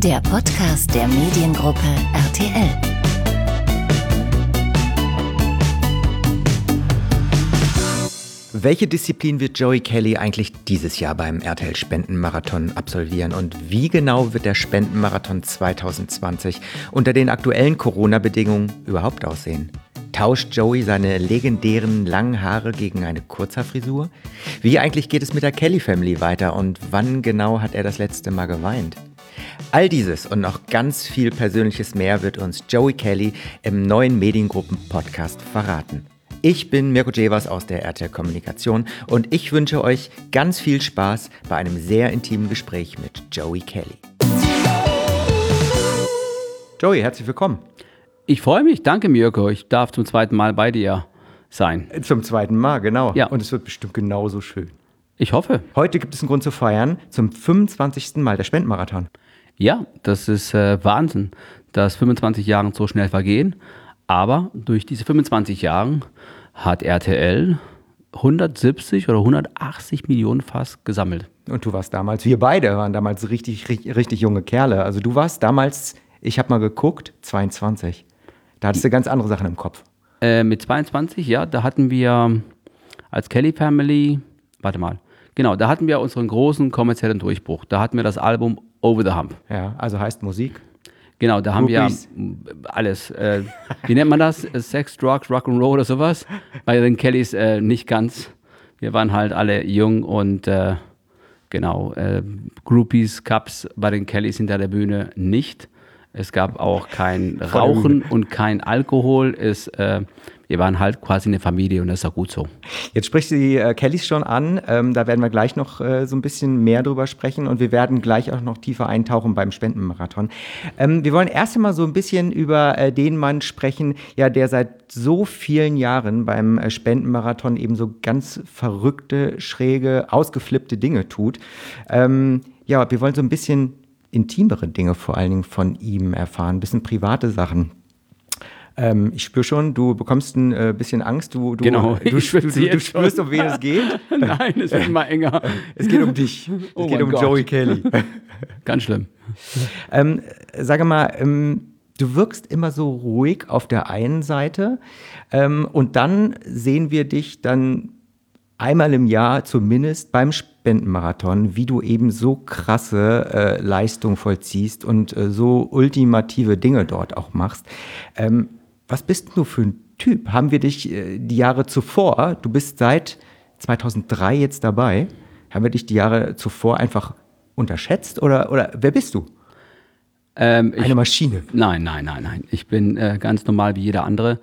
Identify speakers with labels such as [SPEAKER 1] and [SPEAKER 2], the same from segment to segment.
[SPEAKER 1] Der Podcast der Mediengruppe RTL.
[SPEAKER 2] Welche Disziplin wird Joey Kelly eigentlich dieses Jahr beim RTL-Spendenmarathon absolvieren? Und wie genau wird der Spendenmarathon 2020 unter den aktuellen Corona-Bedingungen überhaupt aussehen? Tauscht Joey seine legendären langen Haare gegen eine Kurzhaarfrisur? Wie eigentlich geht es mit der Kelly-Family weiter und wann genau hat er das letzte Mal geweint? All dieses und noch ganz viel Persönliches mehr wird uns Joey Kelly im neuen Mediengruppen-Podcast verraten. Ich bin Mirko Jevers aus der RTL Kommunikation und ich wünsche euch ganz viel Spaß bei einem sehr intimen Gespräch mit Joey Kelly. Joey, herzlich willkommen.
[SPEAKER 3] Ich freue mich, danke Mirko. Ich darf zum zweiten Mal bei dir sein.
[SPEAKER 2] Zum zweiten Mal, genau.
[SPEAKER 3] Ja.
[SPEAKER 2] Und es wird bestimmt genauso schön.
[SPEAKER 3] Ich hoffe.
[SPEAKER 2] Heute gibt es einen Grund zu feiern, zum 25. Mal der Spendenmarathon.
[SPEAKER 3] Ja, das ist Wahnsinn, dass 25 Jahre so schnell vergehen. Aber durch diese 25 Jahre hat RTL 170 oder 180 Millionen fast gesammelt.
[SPEAKER 2] Und du warst damals, wir beide waren damals richtig junge Kerle. Also du warst damals, ich habe mal geguckt, 22. Da hattest du ganz andere Sachen im Kopf.
[SPEAKER 3] Mit 22, ja, da hatten wir als Kelly Family, da hatten wir unseren großen kommerziellen Durchbruch. Da hatten wir das Album Over the Hump.
[SPEAKER 2] Ja, also heißt Musik.
[SPEAKER 3] Genau, da haben wir alles. Wie nennt man das? Sex, Drugs, Rock'n'Roll oder sowas? Bei den Kellys nicht ganz. Wir waren halt alle jung und Groupies, Cups bei den Kellys hinter der Bühne nicht. Es gab auch kein Rauchen und kein Alkohol. Wir waren halt quasi eine Familie und das ist auch gut so.
[SPEAKER 2] Jetzt sprichst du die Kellys schon an. Da werden wir gleich noch so ein bisschen mehr drüber sprechen und wir werden gleich auch noch tiefer eintauchen beim Spendenmarathon. Wir wollen erst einmal so ein bisschen über den Mann sprechen, ja, der seit so vielen Jahren beim Spendenmarathon eben so ganz verrückte, schräge, ausgeflippte Dinge tut. Wir wollen so ein bisschen intimere Dinge vor allen Dingen von ihm erfahren, ein bisschen private Sachen. Ich spüre schon, du bekommst ein bisschen Angst. Du spürst, um wen es geht.
[SPEAKER 3] Nein, es wird immer enger.
[SPEAKER 2] Es geht um dich. Es geht um Gott. Joey Kelly.
[SPEAKER 3] Ganz schlimm.
[SPEAKER 2] Sag mal, du wirkst immer so ruhig auf der einen Seite und dann sehen wir dich dann einmal im Jahr zumindest beim Spendenmarathon, wie du eben so krasse Leistung vollziehst und so ultimative Dinge dort auch machst. Was bist du für ein Typ? Haben wir dich die Jahre zuvor, du bist seit 2003 jetzt dabei, haben wir dich die Jahre zuvor einfach unterschätzt oder wer bist du? Eine Maschine?
[SPEAKER 3] Nein. Ich bin ganz normal wie jeder andere.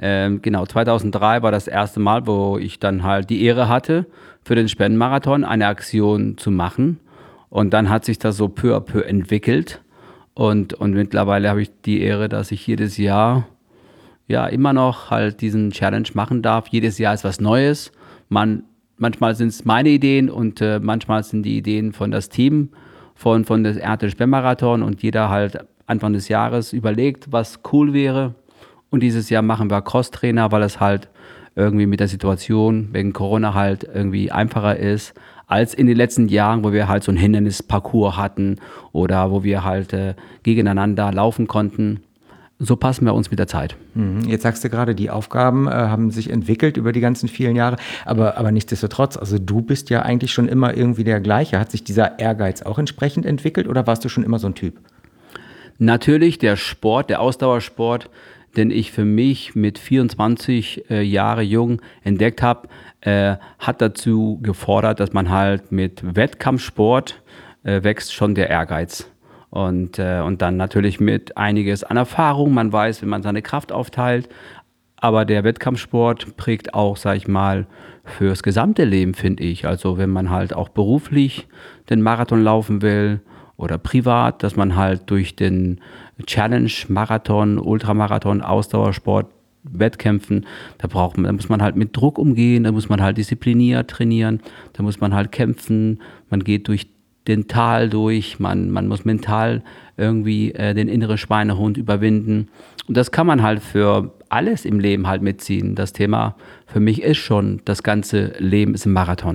[SPEAKER 3] 2003 war das erste Mal, wo ich dann halt die Ehre hatte, für den Spendenmarathon eine Aktion zu machen. Und dann hat sich das so peu à peu entwickelt. Und mittlerweile habe ich die Ehre, dass ich jedes Jahr immer noch halt diesen Challenge machen darf. Jedes Jahr ist was Neues. Manchmal sind es meine Ideen und manchmal sind die Ideen von das Team von des RTL Spendenmarathon. Und jeder halt Anfang des Jahres überlegt, was cool wäre. Und dieses Jahr machen wir Crosstrainer, weil es halt irgendwie mit der Situation wegen Corona halt irgendwie einfacher ist, als in den letzten Jahren, wo wir halt so einen Hindernisparcours hatten oder wo wir halt gegeneinander laufen konnten. So passen wir uns mit der Zeit.
[SPEAKER 2] Jetzt sagst du gerade, die Aufgaben haben sich entwickelt über die ganzen vielen Jahre, aber nichtsdestotrotz, also du bist ja eigentlich schon immer irgendwie der gleiche. Hat sich dieser Ehrgeiz auch entsprechend entwickelt oder warst du schon immer so ein Typ?
[SPEAKER 3] Natürlich der Sport, der Ausdauersport, den ich für mich mit 24 Jahre jung entdeckt habe, hat dazu gefordert, dass man halt mit Wettkampfsport wächst schon der Ehrgeiz. Und dann natürlich mit einiges an Erfahrung. Man weiß, wie man seine Kraft aufteilt. Aber der Wettkampfsport prägt auch, sag ich mal, fürs gesamte Leben, finde ich. Also wenn man halt auch beruflich den Marathon laufen will oder privat, dass man halt durch den Challenge, Marathon, Ultramarathon, Ausdauersport, Wettkämpfen, da muss man halt mit Druck umgehen, da muss man halt diszipliniert trainieren, da muss man halt kämpfen, man geht durch den Tal durch, man muss mental irgendwie den inneren Schweinehund überwinden. Und das kann man halt für alles im Leben halt mitziehen. Das Thema für mich ist schon, das ganze Leben ist ein Marathon.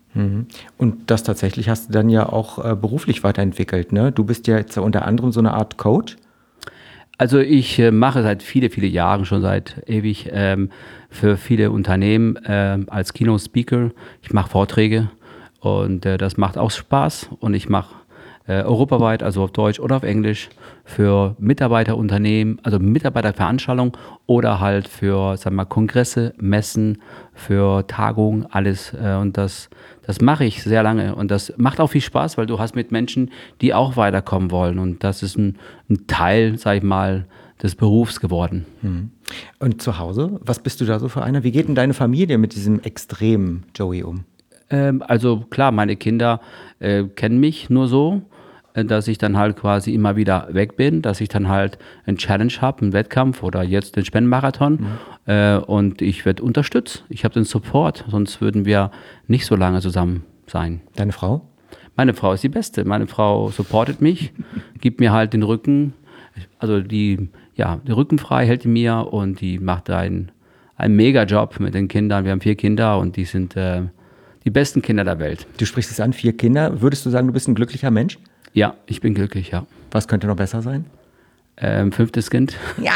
[SPEAKER 2] Und das tatsächlich hast du dann ja auch beruflich weiterentwickelt, ne? Du bist ja jetzt unter anderem so eine Art Coach.
[SPEAKER 3] Also ich mache seit viele Jahren, schon seit ewig, für viele Unternehmen als Keynote-Speaker. Ich mache Vorträge und das macht auch Spaß. Und ich mache europaweit, also auf Deutsch oder auf Englisch, für Mitarbeiterunternehmen, also Mitarbeiterveranstaltungen oder halt für, sagen wir mal, Kongresse, Messen, für Tagungen, alles. Und das mache ich sehr lange. Und das macht auch viel Spaß, weil du hast mit Menschen, die auch weiterkommen wollen. Und das ist ein Teil, sag ich mal, des Berufs geworden.
[SPEAKER 2] Und zu Hause, was bist du da so für einer? Wie geht denn deine Familie mit diesem extremen Joey um?
[SPEAKER 3] Also klar, meine Kinder kennen mich nur so, dass ich dann halt quasi immer wieder weg bin, dass ich dann halt einen Challenge habe, einen Wettkampf oder jetzt den Spendenmarathon und ich werde unterstützt. Ich habe den Support, sonst würden wir nicht so lange zusammen sein.
[SPEAKER 2] Deine Frau?
[SPEAKER 3] Meine Frau ist die Beste. Meine Frau supportet mich, gibt mir halt den Rücken, also die Rücken frei hält die mir und die macht einen Mega-Job mit den Kindern. Wir haben 4 Kinder und die sind die besten Kinder der Welt.
[SPEAKER 2] Du sprichst es an, 4 Kinder. Würdest du sagen, du bist ein glücklicher Mensch?
[SPEAKER 3] Ja, ich bin glücklich, ja.
[SPEAKER 2] Was könnte noch besser sein?
[SPEAKER 3] 5. Kind.
[SPEAKER 2] Ja,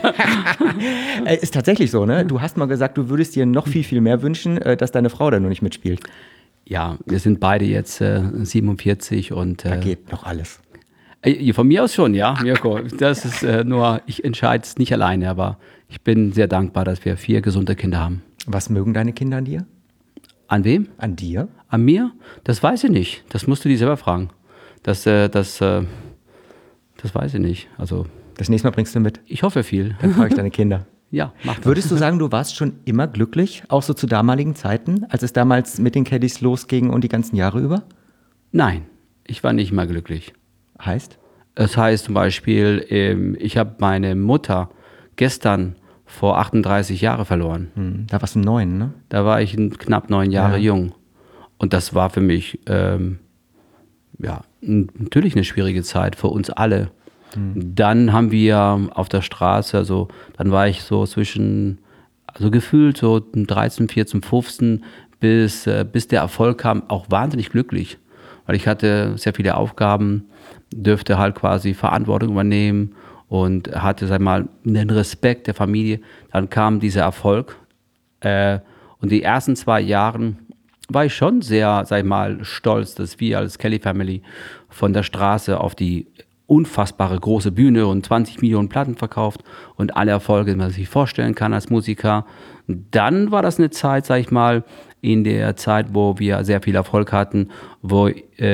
[SPEAKER 2] ist tatsächlich so, ne? Du hast mal gesagt, du würdest dir noch viel mehr wünschen, dass deine Frau da nur nicht mitspielt.
[SPEAKER 3] Ja, wir sind beide jetzt 47 und...
[SPEAKER 2] Da geht noch alles.
[SPEAKER 3] Von mir aus schon, ja, Mirko. Das ist nur, ich entscheide es nicht alleine, aber ich bin sehr dankbar, dass wir 4 gesunde Kinder haben.
[SPEAKER 2] Was mögen deine Kinder an dir?
[SPEAKER 3] An wem?
[SPEAKER 2] An dir?
[SPEAKER 3] An mir? Das weiß ich nicht. Das musst du die selber fragen. Das weiß ich nicht. Also,
[SPEAKER 2] das nächste Mal bringst du mit.
[SPEAKER 3] ich hoffe viel.
[SPEAKER 2] Dann frage ich deine Kinder.
[SPEAKER 3] Ja, mach das.
[SPEAKER 2] Würdest du sagen, du warst schon immer glücklich, auch so zu damaligen Zeiten, als es damals mit den Caddies losging und die ganzen Jahre über?
[SPEAKER 3] Nein, ich war nicht mal glücklich.
[SPEAKER 2] Heißt?
[SPEAKER 3] Das heißt zum Beispiel, ich habe meine Mutter gestern vor 38 Jahren verloren.
[SPEAKER 2] Da warst du 9, ne?
[SPEAKER 3] Da war ich knapp 9 Jahre jung. Und das war für mich natürlich eine schwierige Zeit für uns alle. Dann haben wir auf der Straße, also dann war ich so gefühlt so 13, 14, 15, bis der Erfolg kam, auch wahnsinnig glücklich. Weil ich hatte sehr viele Aufgaben, dürfte halt quasi Verantwortung übernehmen und hatte, sag mal, den Respekt der Familie. Dann kam dieser Erfolg und die ersten 2 Jahre war ich schon sehr, sag ich mal, stolz, dass wir als Kelly Family von der Straße auf die unfassbare große Bühne und 20 Millionen Platten verkauft und alle Erfolge, die man sich vorstellen kann als Musiker. Dann war das eine Zeit, sag ich mal, in der Zeit, wo wir sehr viel Erfolg hatten, wo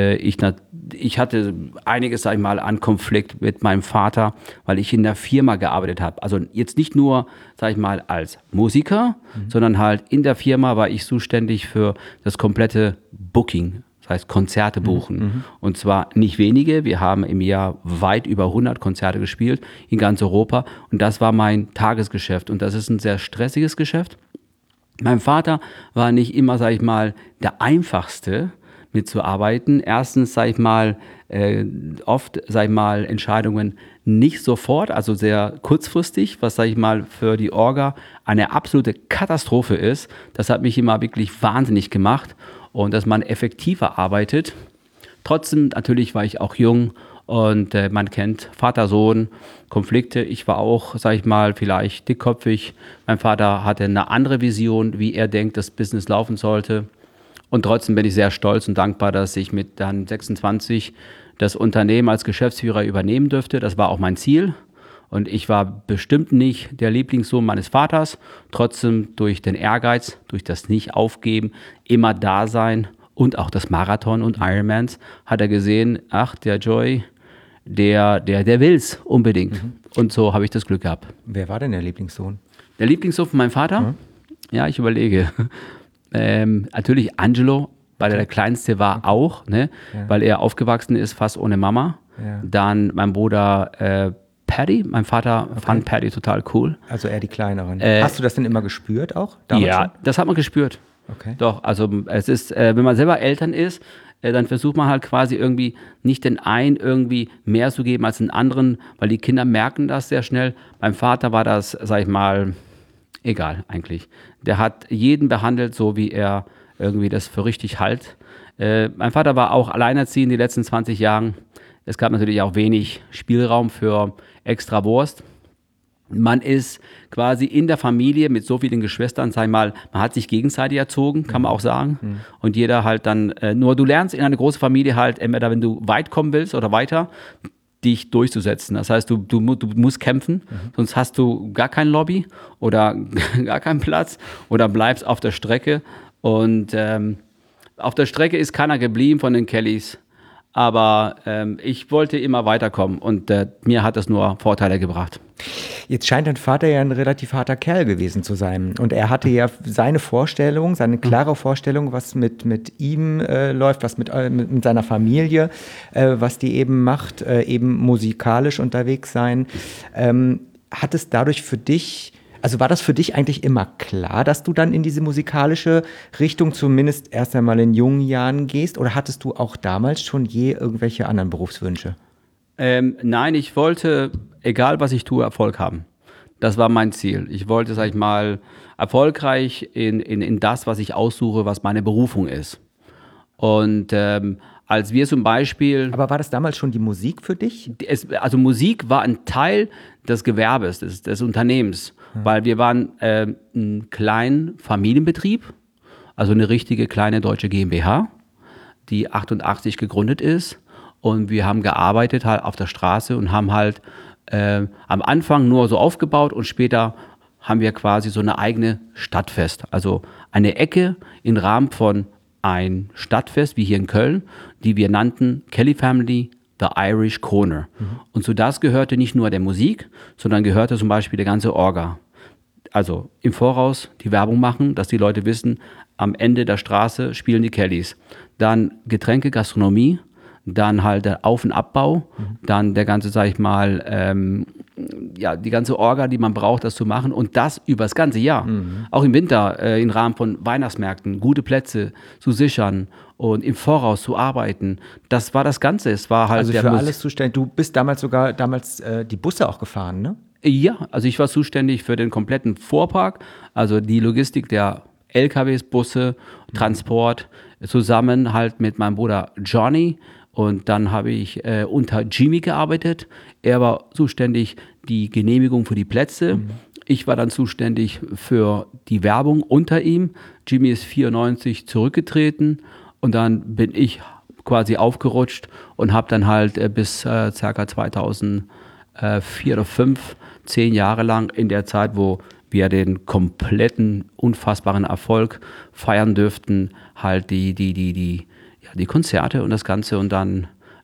[SPEAKER 3] ich hatte einiges, sag ich mal, an Konflikt mit meinem Vater, weil ich in der Firma gearbeitet habe. Also jetzt nicht nur, sag ich mal, als Musiker, sondern halt in der Firma war ich zuständig für das komplette Booking. Das heißt, Konzerte buchen. Und zwar nicht wenige. Wir haben im Jahr weit über 100 Konzerte gespielt in ganz Europa. Und das war mein Tagesgeschäft. Und das ist ein sehr stressiges Geschäft. Mein Vater war nicht immer, sag ich mal, der einfachste mitzuarbeiten. Erstens, sag ich mal, oft, sag ich mal, Entscheidungen nicht sofort, also sehr kurzfristig, was, sag ich mal, für die Orga eine absolute Katastrophe ist. Das hat mich immer wirklich wahnsinnig gemacht. Und dass man effektiver arbeitet. Trotzdem, natürlich war ich auch jung und man kennt Vater, Sohn, Konflikte. Ich war auch, sag ich mal, vielleicht dickköpfig. Mein Vater hatte eine andere Vision, wie er denkt, das Business laufen sollte. Und trotzdem bin ich sehr stolz und dankbar, dass ich mit dann 26 das Unternehmen als Geschäftsführer übernehmen dürfte. Das war auch mein Ziel. Und ich war bestimmt nicht der Lieblingssohn meines Vaters. Trotzdem durch den Ehrgeiz, durch das Nicht-Aufgeben, immer da sein und auch das Marathon und Ironmans hat er gesehen, ach, der Joy, der will's unbedingt. Und so habe ich das Glück gehabt.
[SPEAKER 2] Wer war denn der Lieblingssohn?
[SPEAKER 3] Der Lieblingssohn von meinem Vater? Ja, ich überlege. Natürlich Angelo, weil er der Kleinste war auch, ne? Weil er aufgewachsen ist, fast ohne Mama.
[SPEAKER 2] Ja.
[SPEAKER 3] Dann mein Bruder Paddy, mein Vater fand Paddy total cool.
[SPEAKER 2] Also eher die kleineren. Hast du das denn immer gespürt auch?
[SPEAKER 3] Ja,
[SPEAKER 2] schon?
[SPEAKER 3] das hat man gespürt.
[SPEAKER 2] Okay.
[SPEAKER 3] Doch, also es ist, wenn man selber Eltern ist, dann versucht man halt quasi irgendwie nicht den einen irgendwie mehr zu geben als den anderen, weil die Kinder merken das sehr schnell. Beim Vater war das, sag ich mal, egal eigentlich. Der hat jeden behandelt, so wie er irgendwie das für richtig halt. Mein Vater war auch alleinerziehend die letzten 20 Jahre. Es gab natürlich auch wenig Spielraum für extra Wurst. Man ist quasi in der Familie mit so vielen Geschwistern, sag ich mal, man hat sich gegenseitig erzogen, kann man auch sagen. Und jeder halt dann, nur du lernst in einer großen Familie halt, entweder wenn du weit kommen willst oder weiter, dich durchzusetzen. Das heißt, du musst kämpfen, sonst hast du gar kein Lobby oder gar keinen Platz oder bleibst auf der Strecke. Und auf der Strecke ist keiner geblieben von den Kellys. Aber ich wollte immer weiterkommen und mir hat das nur Vorteile gebracht.
[SPEAKER 2] Jetzt scheint dein Vater ja ein relativ harter Kerl gewesen zu sein. Und er hatte ja seine Vorstellung, seine klare Vorstellung, was mit ihm läuft, was mit seiner Familie, was die eben macht, eben musikalisch unterwegs sein. Hat es dadurch für dich, also war das für dich eigentlich immer klar, dass du dann in diese musikalische Richtung zumindest erst einmal in jungen Jahren gehst? Oder hattest du auch damals schon je irgendwelche anderen Berufswünsche?
[SPEAKER 3] Nein, ich wollte, egal was ich tue, Erfolg haben. Das war mein Ziel. Ich wollte, sag ich mal, erfolgreich in das, was ich aussuche, was meine Berufung ist. Und als wir zum Beispiel...
[SPEAKER 2] Aber war das damals schon die Musik für dich?
[SPEAKER 3] Also Musik war ein Teil des Gewerbes, des Unternehmens, weil wir waren ein kleiner Familienbetrieb, also eine richtige kleine deutsche GmbH, die 88 gegründet ist. Und wir haben gearbeitet halt auf der Straße und haben halt am Anfang nur so aufgebaut und später haben wir quasi so eine eigene Stadtfest. Also eine Ecke im Rahmen von ein Stadtfest, wie hier in Köln, die wir nannten Kelly Family The Irish Corner. Und zu das gehörte nicht nur der Musik, sondern gehörte zum Beispiel der ganze Orga. Also im Voraus die Werbung machen, dass die Leute wissen, am Ende der Straße spielen die Kellys. Dann Getränke, Gastronomie, dann halt der Auf- und Abbau, dann der ganze, sag ich mal, die ganze Orga, die man braucht, das zu machen und das über das ganze Jahr. Auch im Winter im Rahmen von Weihnachtsmärkten, gute Plätze zu sichern und im Voraus zu arbeiten. Das war das Ganze. Es war halt
[SPEAKER 2] also für alles zuständig. Du bist damals die Busse auch gefahren, ne?
[SPEAKER 3] Ja, also ich war zuständig für den kompletten Fuhrpark, also die Logistik der LKWs, Busse, Transport, zusammen halt mit meinem Bruder Johnny. Und dann habe ich unter Jimmy gearbeitet. Er war zuständig die Genehmigung für die Plätze. Ich war dann zuständig für die Werbung unter ihm. Jimmy ist 94 zurückgetreten und dann bin ich quasi aufgerutscht und habe dann halt bis ca. 2004 oder 2005, 10 Jahre lang in der Zeit, wo wir den kompletten, unfassbaren Erfolg feiern dürften, halt die Konzerte und das Ganze. Und dann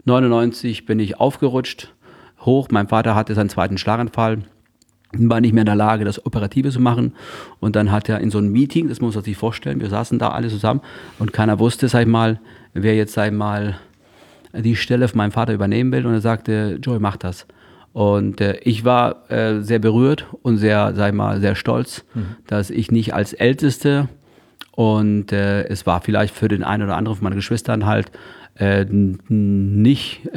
[SPEAKER 3] 99 bin ich aufgerutscht, hoch. Mein Vater hatte seinen zweiten Schlaganfall, war nicht mehr in der Lage, das Operative zu machen. Und dann hat er in so einem Meeting, das muss man sich vorstellen, wir saßen da alle zusammen und keiner wusste, sag ich mal, wer jetzt, sag ich mal, die Stelle von meinem Vater übernehmen will. Und er sagte, Joey, mach das. Und ich war sehr berührt und sehr, sag ich mal, sehr stolz, dass ich nicht als Älteste und es war vielleicht für den einen oder anderen von meinen Geschwistern halt nicht,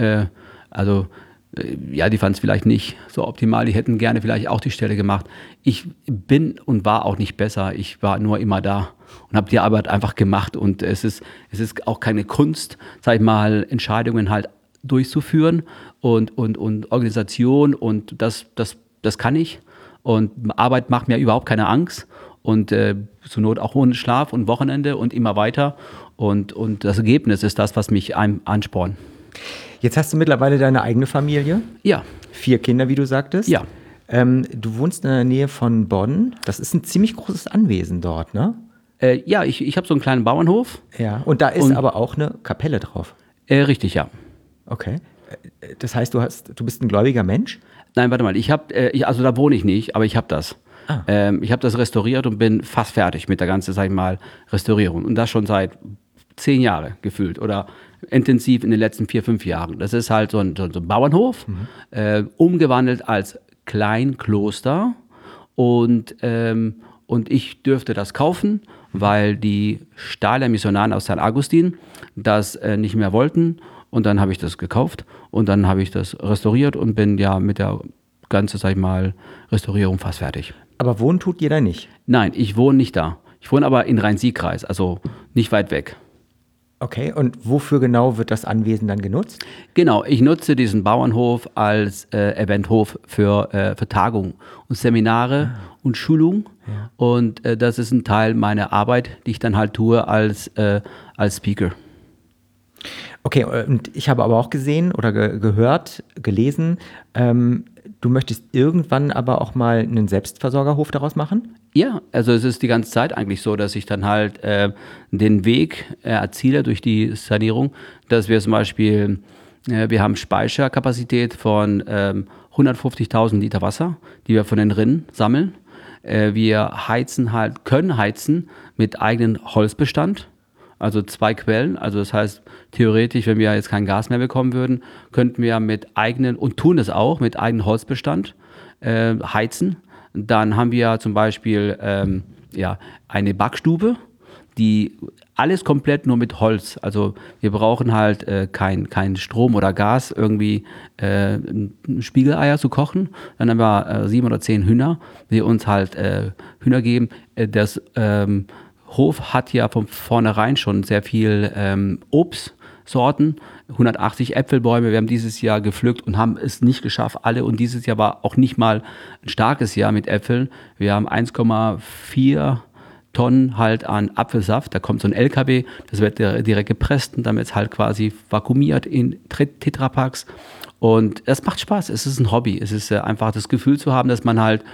[SPEAKER 3] die fanden es vielleicht nicht so optimal, die hätten gerne vielleicht auch die Stelle gemacht. Ich bin und war auch nicht besser, ich war nur immer da und habe die Arbeit einfach gemacht und es ist auch keine Kunst, sag ich mal, Entscheidungen halt durchzuführen und Organisation und das kann ich und Arbeit macht mir überhaupt keine Angst und zur Not auch ohne Schlaf und Wochenende und immer weiter und das Ergebnis ist das, was mich anspornt.
[SPEAKER 2] Jetzt hast du mittlerweile deine eigene Familie?
[SPEAKER 3] Ja.
[SPEAKER 2] 4 Kinder, wie du sagtest?
[SPEAKER 3] Ja.
[SPEAKER 2] Du wohnst in der Nähe von Bonn, das ist ein ziemlich großes Anwesen dort, ne?
[SPEAKER 3] Ja, ich habe so einen kleinen Bauernhof.
[SPEAKER 2] Ja, und da ist aber auch eine Kapelle drauf.
[SPEAKER 3] Richtig, ja.
[SPEAKER 2] Okay. Das heißt, du bist ein gläubiger Mensch?
[SPEAKER 3] Nein, warte mal, also da wohne ich nicht, aber ich habe das. Ich habe das restauriert und bin fast fertig mit der ganzen, sag ich mal, Restaurierung. Und das schon seit 10 Jahren gefühlt oder intensiv in den letzten 4, 5 Jahren. Das ist halt so ein Bauernhof, umgewandelt als Kleinkloster und ich dürfte das kaufen, weil die Stahler Missionaren aus St. Augustin das nicht mehr wollten. Und dann habe ich das gekauft und dann habe ich das restauriert und bin ja mit der ganzen, sag ich mal, Restaurierung fast fertig.
[SPEAKER 2] Aber wohnen tut ihr da nicht?
[SPEAKER 3] Nein, ich wohne nicht da. Ich wohne aber in Rhein-Sieg-Kreis, also nicht weit weg.
[SPEAKER 2] Okay, und wofür genau wird das Anwesen dann genutzt?
[SPEAKER 3] Genau, ich nutze diesen Bauernhof als Eventhof für Tagungen und Seminare und Schulungen. Ja. Und das ist ein Teil meiner Arbeit, die ich dann halt tue als Speaker.
[SPEAKER 2] Okay, und ich habe aber auch gesehen oder gehört, gelesen, du möchtest irgendwann aber auch mal einen Selbstversorgerhof daraus machen?
[SPEAKER 3] Ja, also es ist die ganze Zeit eigentlich so, dass ich dann halt den Weg erziele durch die Sanierung, dass wir zum Beispiel, wir haben Speicherkapazität von 150.000 Liter Wasser, die wir von den Rinnen sammeln. Wir können heizen mit eigenem Holzbestand, also 2 Quellen. Also das heißt, theoretisch, wenn wir jetzt kein Gas mehr bekommen würden, könnten wir mit eigenen, und tun es auch, mit eigenem Holzbestand heizen. Dann haben wir zum Beispiel eine Backstube, die alles komplett nur mit Holz. Also wir brauchen halt kein Strom oder Gas, irgendwie Spiegeleier zu kochen. Dann haben wir 7 oder 10 Hühner, die uns halt Hühner geben. Das Hof hat ja von vornherein schon sehr viel Obstsorten, 180 Äpfelbäume. Wir haben dieses Jahr gepflückt und haben es nicht geschafft, alle. Und dieses Jahr war auch nicht mal ein starkes Jahr mit Äpfeln. Wir haben 1,4 Tonnen halt an Apfelsaft. Da kommt so ein LKW, das wird direkt gepresst und dann wird es halt quasi vakuumiert in Tetrapacks. Und es macht Spaß. Es ist ein Hobby. Es ist einfach das Gefühl zu haben, dass man halt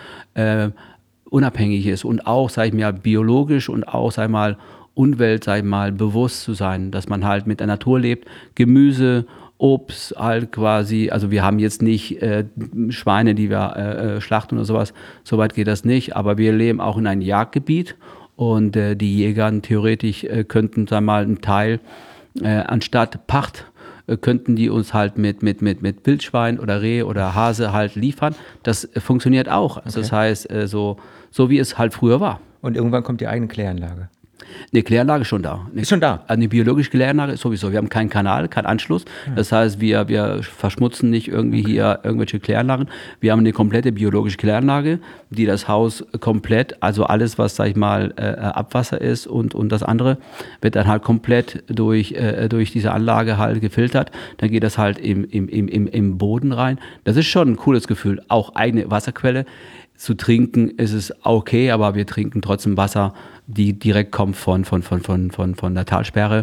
[SPEAKER 3] unabhängig ist und auch, sag ich mal, biologisch und auch, sag ich mal, Umwelt, sag ich mal, bewusst zu sein, dass man halt mit der Natur lebt, Gemüse, Obst halt quasi, also wir haben jetzt nicht Schweine, die wir schlachten oder sowas, soweit geht das nicht, aber wir leben auch in einem Jagdgebiet und die Jäger theoretisch könnten, sag mal, einen Teil anstatt Pacht könnten die uns halt mit Wildschwein oder Reh oder Hase halt liefern. Das funktioniert auch. Also das heißt, so wie es halt früher war.
[SPEAKER 2] Und irgendwann kommt die eigene Kläranlage.
[SPEAKER 3] Eine Kläranlage ist schon da.
[SPEAKER 2] Ist schon da?
[SPEAKER 3] Eine biologische Kläranlage ist sowieso. Wir haben keinen Kanal, keinen Anschluss. Das heißt, wir verschmutzen nicht irgendwie hier irgendwelche Kläranlagen. Wir haben eine komplette biologische Kläranlage, die das Haus komplett, also alles, was, sag ich mal, Abwasser ist und das andere, wird dann halt komplett durch diese Anlage halt gefiltert. Dann geht das halt im Boden rein. Das ist schon ein cooles Gefühl. Auch eigene Wasserquelle. Zu trinken ist es okay, aber wir trinken trotzdem Wasser, die direkt kommt von der Talsperre.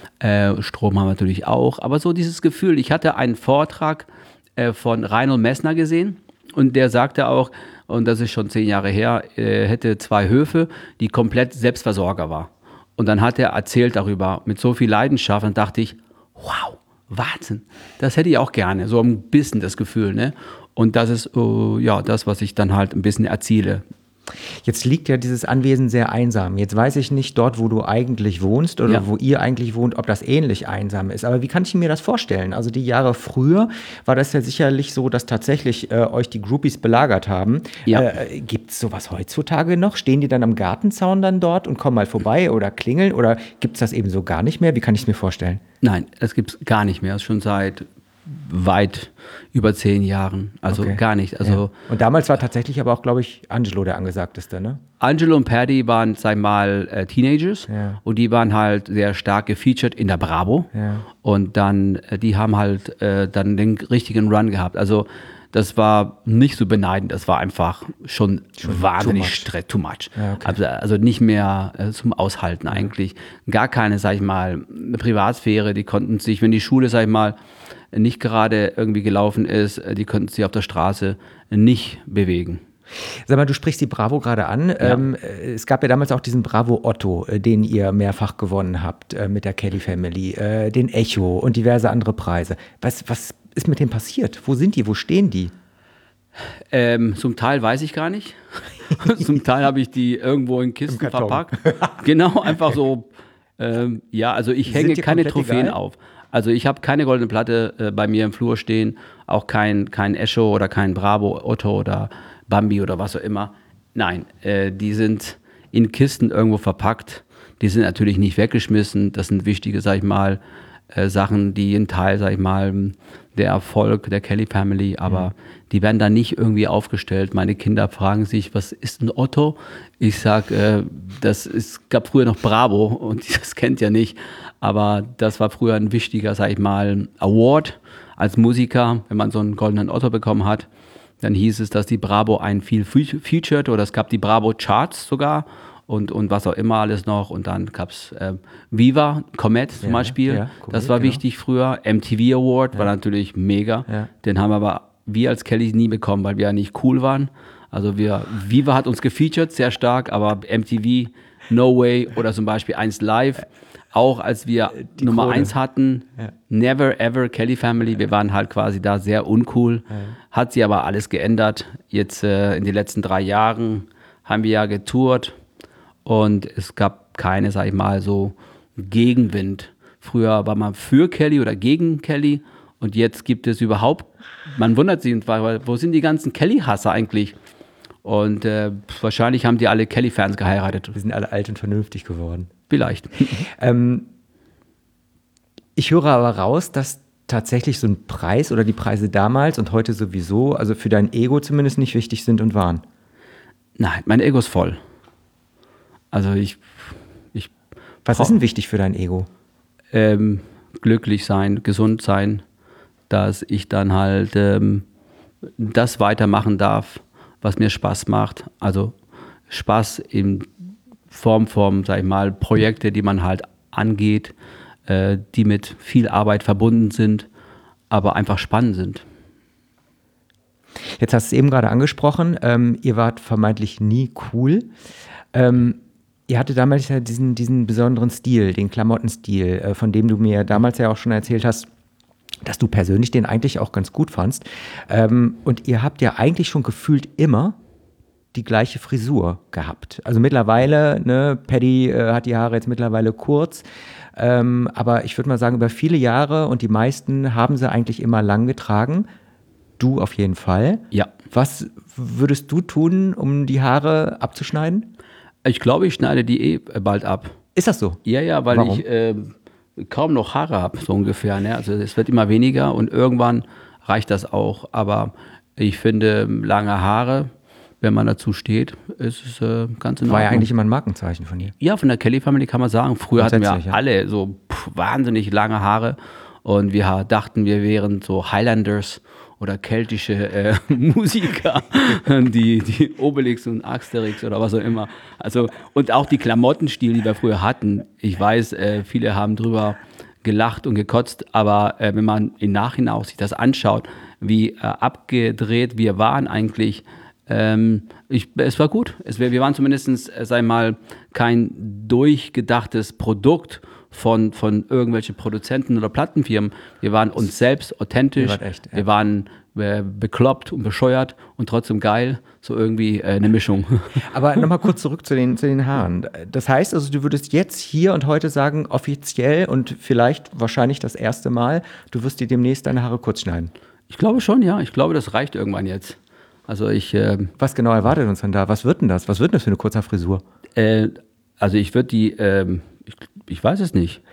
[SPEAKER 3] Strom haben wir natürlich auch. Aber so dieses Gefühl, ich hatte einen Vortrag von Reinhold Messner gesehen und der sagte auch, und das ist schon 10 Jahre her, hätte 2 Höfe, die komplett Selbstversorger war. Und dann hat er erzählt darüber mit so viel Leidenschaft und dachte ich, wow, Wahnsinn, das hätte ich auch gerne, so ein bisschen das Gefühl, ne? Und das ist das, was ich dann halt ein bisschen erziele.
[SPEAKER 2] Jetzt liegt ja dieses Anwesen sehr einsam. Jetzt weiß ich nicht dort, wo du eigentlich wohnst oder wo ihr eigentlich wohnt, ob das ähnlich einsam ist. Aber wie kann ich mir das vorstellen? Also die Jahre früher war das ja sicherlich so, dass tatsächlich euch die Groupies belagert haben.
[SPEAKER 3] Ja.
[SPEAKER 2] Gibt es sowas heutzutage noch? Stehen die dann am Gartenzaun dann dort und kommen mal vorbei oder klingeln? Oder gibt es das eben so gar nicht mehr? Wie kann ich es mir vorstellen?
[SPEAKER 3] Nein, das gibt es gar nicht mehr. Das ist schon seit weit über 10 Jahren, also gar nicht. Also
[SPEAKER 2] ja. Und damals war tatsächlich aber auch, glaube ich, Angelo der Angesagteste, ne?
[SPEAKER 3] Angelo und Paddy waren, sag ich mal, Teenagers und die waren halt sehr stark gefeatured in der Bravo und dann, die haben halt dann den richtigen Run gehabt. Also das war nicht so beneidend, das war einfach schon wahnsinnig too much. Ja, okay. Also nicht mehr zum Aushalten eigentlich. Gar keine, sag ich mal, Privatsphäre, die konnten sich, wenn die Schule, sag ich mal, nicht gerade irgendwie gelaufen ist, die konnten sich auf der Straße nicht bewegen.
[SPEAKER 2] Sag mal, du sprichst die Bravo gerade an. Ja. Es gab ja damals auch diesen Bravo Otto, den ihr mehrfach gewonnen habt mit der Kelly Family, den Echo und diverse andere Preise. Was ist mit denen passiert? Wo sind die? Wo stehen die?
[SPEAKER 3] Zum Teil weiß ich gar nicht. Zum Teil habe ich die irgendwo in Kisten verpackt. Genau, einfach so. Also ich hänge keine Trophäen auf. Also ich habe keine goldene Platte bei mir im Flur stehen, auch kein Echo oder kein Bravo Otto oder Bambi oder was auch immer. Nein, die sind in Kisten irgendwo verpackt. Die sind natürlich nicht weggeschmissen. Das sind wichtige, sag ich mal, Sachen, die ein Teil, sag ich mal, der Erfolg der Kelly Family, aber die werden da nicht irgendwie aufgestellt. Meine Kinder fragen sich, was ist ein Otto? Ich sage, gab früher noch Bravo und das kennt ja nicht, aber das war früher ein wichtiger, sag ich mal, Award als Musiker, wenn man so einen goldenen Otto bekommen hat. Dann hieß es, dass die Bravo einen viel featured oder es gab die Bravo Charts sogar und was auch immer alles noch. Und dann gab es Viva, Comet zum Beispiel. Ja, Comet, das war wichtig früher. MTV Award war natürlich mega. Ja. Den haben aber wir als Kellys nie bekommen, weil wir ja nicht cool waren. Also Viva hat uns gefeatured, sehr stark, aber MTV, No Way oder zum Beispiel 1 Live. Auch als wir die Nummer 1 hatten, Never Ever Kelly Family, wir waren halt quasi da sehr uncool. Hat sie aber alles geändert. Jetzt in den letzten 3 Jahren haben wir ja getourt und es gab keine, sag ich mal, so Gegenwind. Früher war man für Kelly oder gegen Kelly und jetzt gibt es überhaupt, man wundert sich, wo sind die ganzen Kelly-Hasser eigentlich? Und wahrscheinlich haben die alle Kelly-Fans geheiratet.
[SPEAKER 2] Wir sind alle alt und vernünftig geworden.
[SPEAKER 3] Vielleicht.
[SPEAKER 2] Ich höre aber raus, dass tatsächlich so ein Preis oder die Preise damals und heute sowieso, also für dein Ego zumindest nicht wichtig sind und waren.
[SPEAKER 3] Nein, mein Ego ist voll. Also
[SPEAKER 2] Was ist denn wichtig für dein Ego?
[SPEAKER 3] Glücklich sein, gesund sein, dass ich dann halt das weitermachen darf, was mir Spaß macht. Also Spaß in Form von, sag ich mal, Projekte, die man halt angeht, die mit viel Arbeit verbunden sind, aber einfach spannend sind.
[SPEAKER 2] Jetzt hast du es eben gerade angesprochen, ihr wart vermeintlich nie cool. Ihr hattet damals ja diesen besonderen Stil, den Klamottenstil, von dem du mir damals ja auch schon erzählt hast, dass du persönlich den eigentlich auch ganz gut fandst. Und ihr habt ja eigentlich schon gefühlt immer die gleiche Frisur gehabt. Also mittlerweile, ne, Paddy hat die Haare jetzt mittlerweile kurz, aber ich würde mal sagen, über viele Jahre und die meisten haben sie eigentlich immer lang getragen. Du auf jeden Fall.
[SPEAKER 3] Ja.
[SPEAKER 2] Was würdest du tun, um die Haare abzuschneiden?
[SPEAKER 3] Ich glaube, ich schneide die bald ab.
[SPEAKER 2] Ist das so?
[SPEAKER 3] Ja, weil
[SPEAKER 2] Warum?
[SPEAKER 3] ich kaum noch Haare habe, so ungefähr. Ne? Also es wird immer weniger und irgendwann reicht das auch. Aber ich finde, lange Haare, wenn man dazu steht, ist es ganz in Ordnung.
[SPEAKER 2] War ja eigentlich immer ein Markenzeichen von dir.
[SPEAKER 3] Ja, von der Kelly Family kann man sagen. Früher hatten wir alle so wahnsinnig lange Haare und wir dachten, wir wären so Highlanders oder keltische Musiker, die Obelix und Asterix oder was auch immer. Also, und auch die Klamottenstil, die wir früher hatten. Ich weiß, viele haben drüber gelacht und gekotzt, aber wenn man im Nachhinein auch sich das anschaut, wie abgedreht wir waren eigentlich, es war gut. Wir waren zumindest, sag ich mal, kein durchgedachtes Produkt von irgendwelchen Produzenten oder Plattenfirmen. Wir waren uns selbst authentisch. Wir waren bekloppt und bescheuert und trotzdem geil. So irgendwie eine Mischung.
[SPEAKER 2] Aber nochmal kurz zurück zu den Haaren. Das heißt also, du würdest jetzt hier und heute sagen, offiziell und vielleicht wahrscheinlich das erste Mal, du wirst dir demnächst deine Haare kurz schneiden.
[SPEAKER 3] Ich glaube schon, ja. Ich glaube, das reicht irgendwann jetzt. Also
[SPEAKER 2] was genau erwartet uns denn da? Was wird denn das? Was wird denn das für eine Kurzhaarfrisur?
[SPEAKER 3] Also ich würde die, ich weiß es nicht.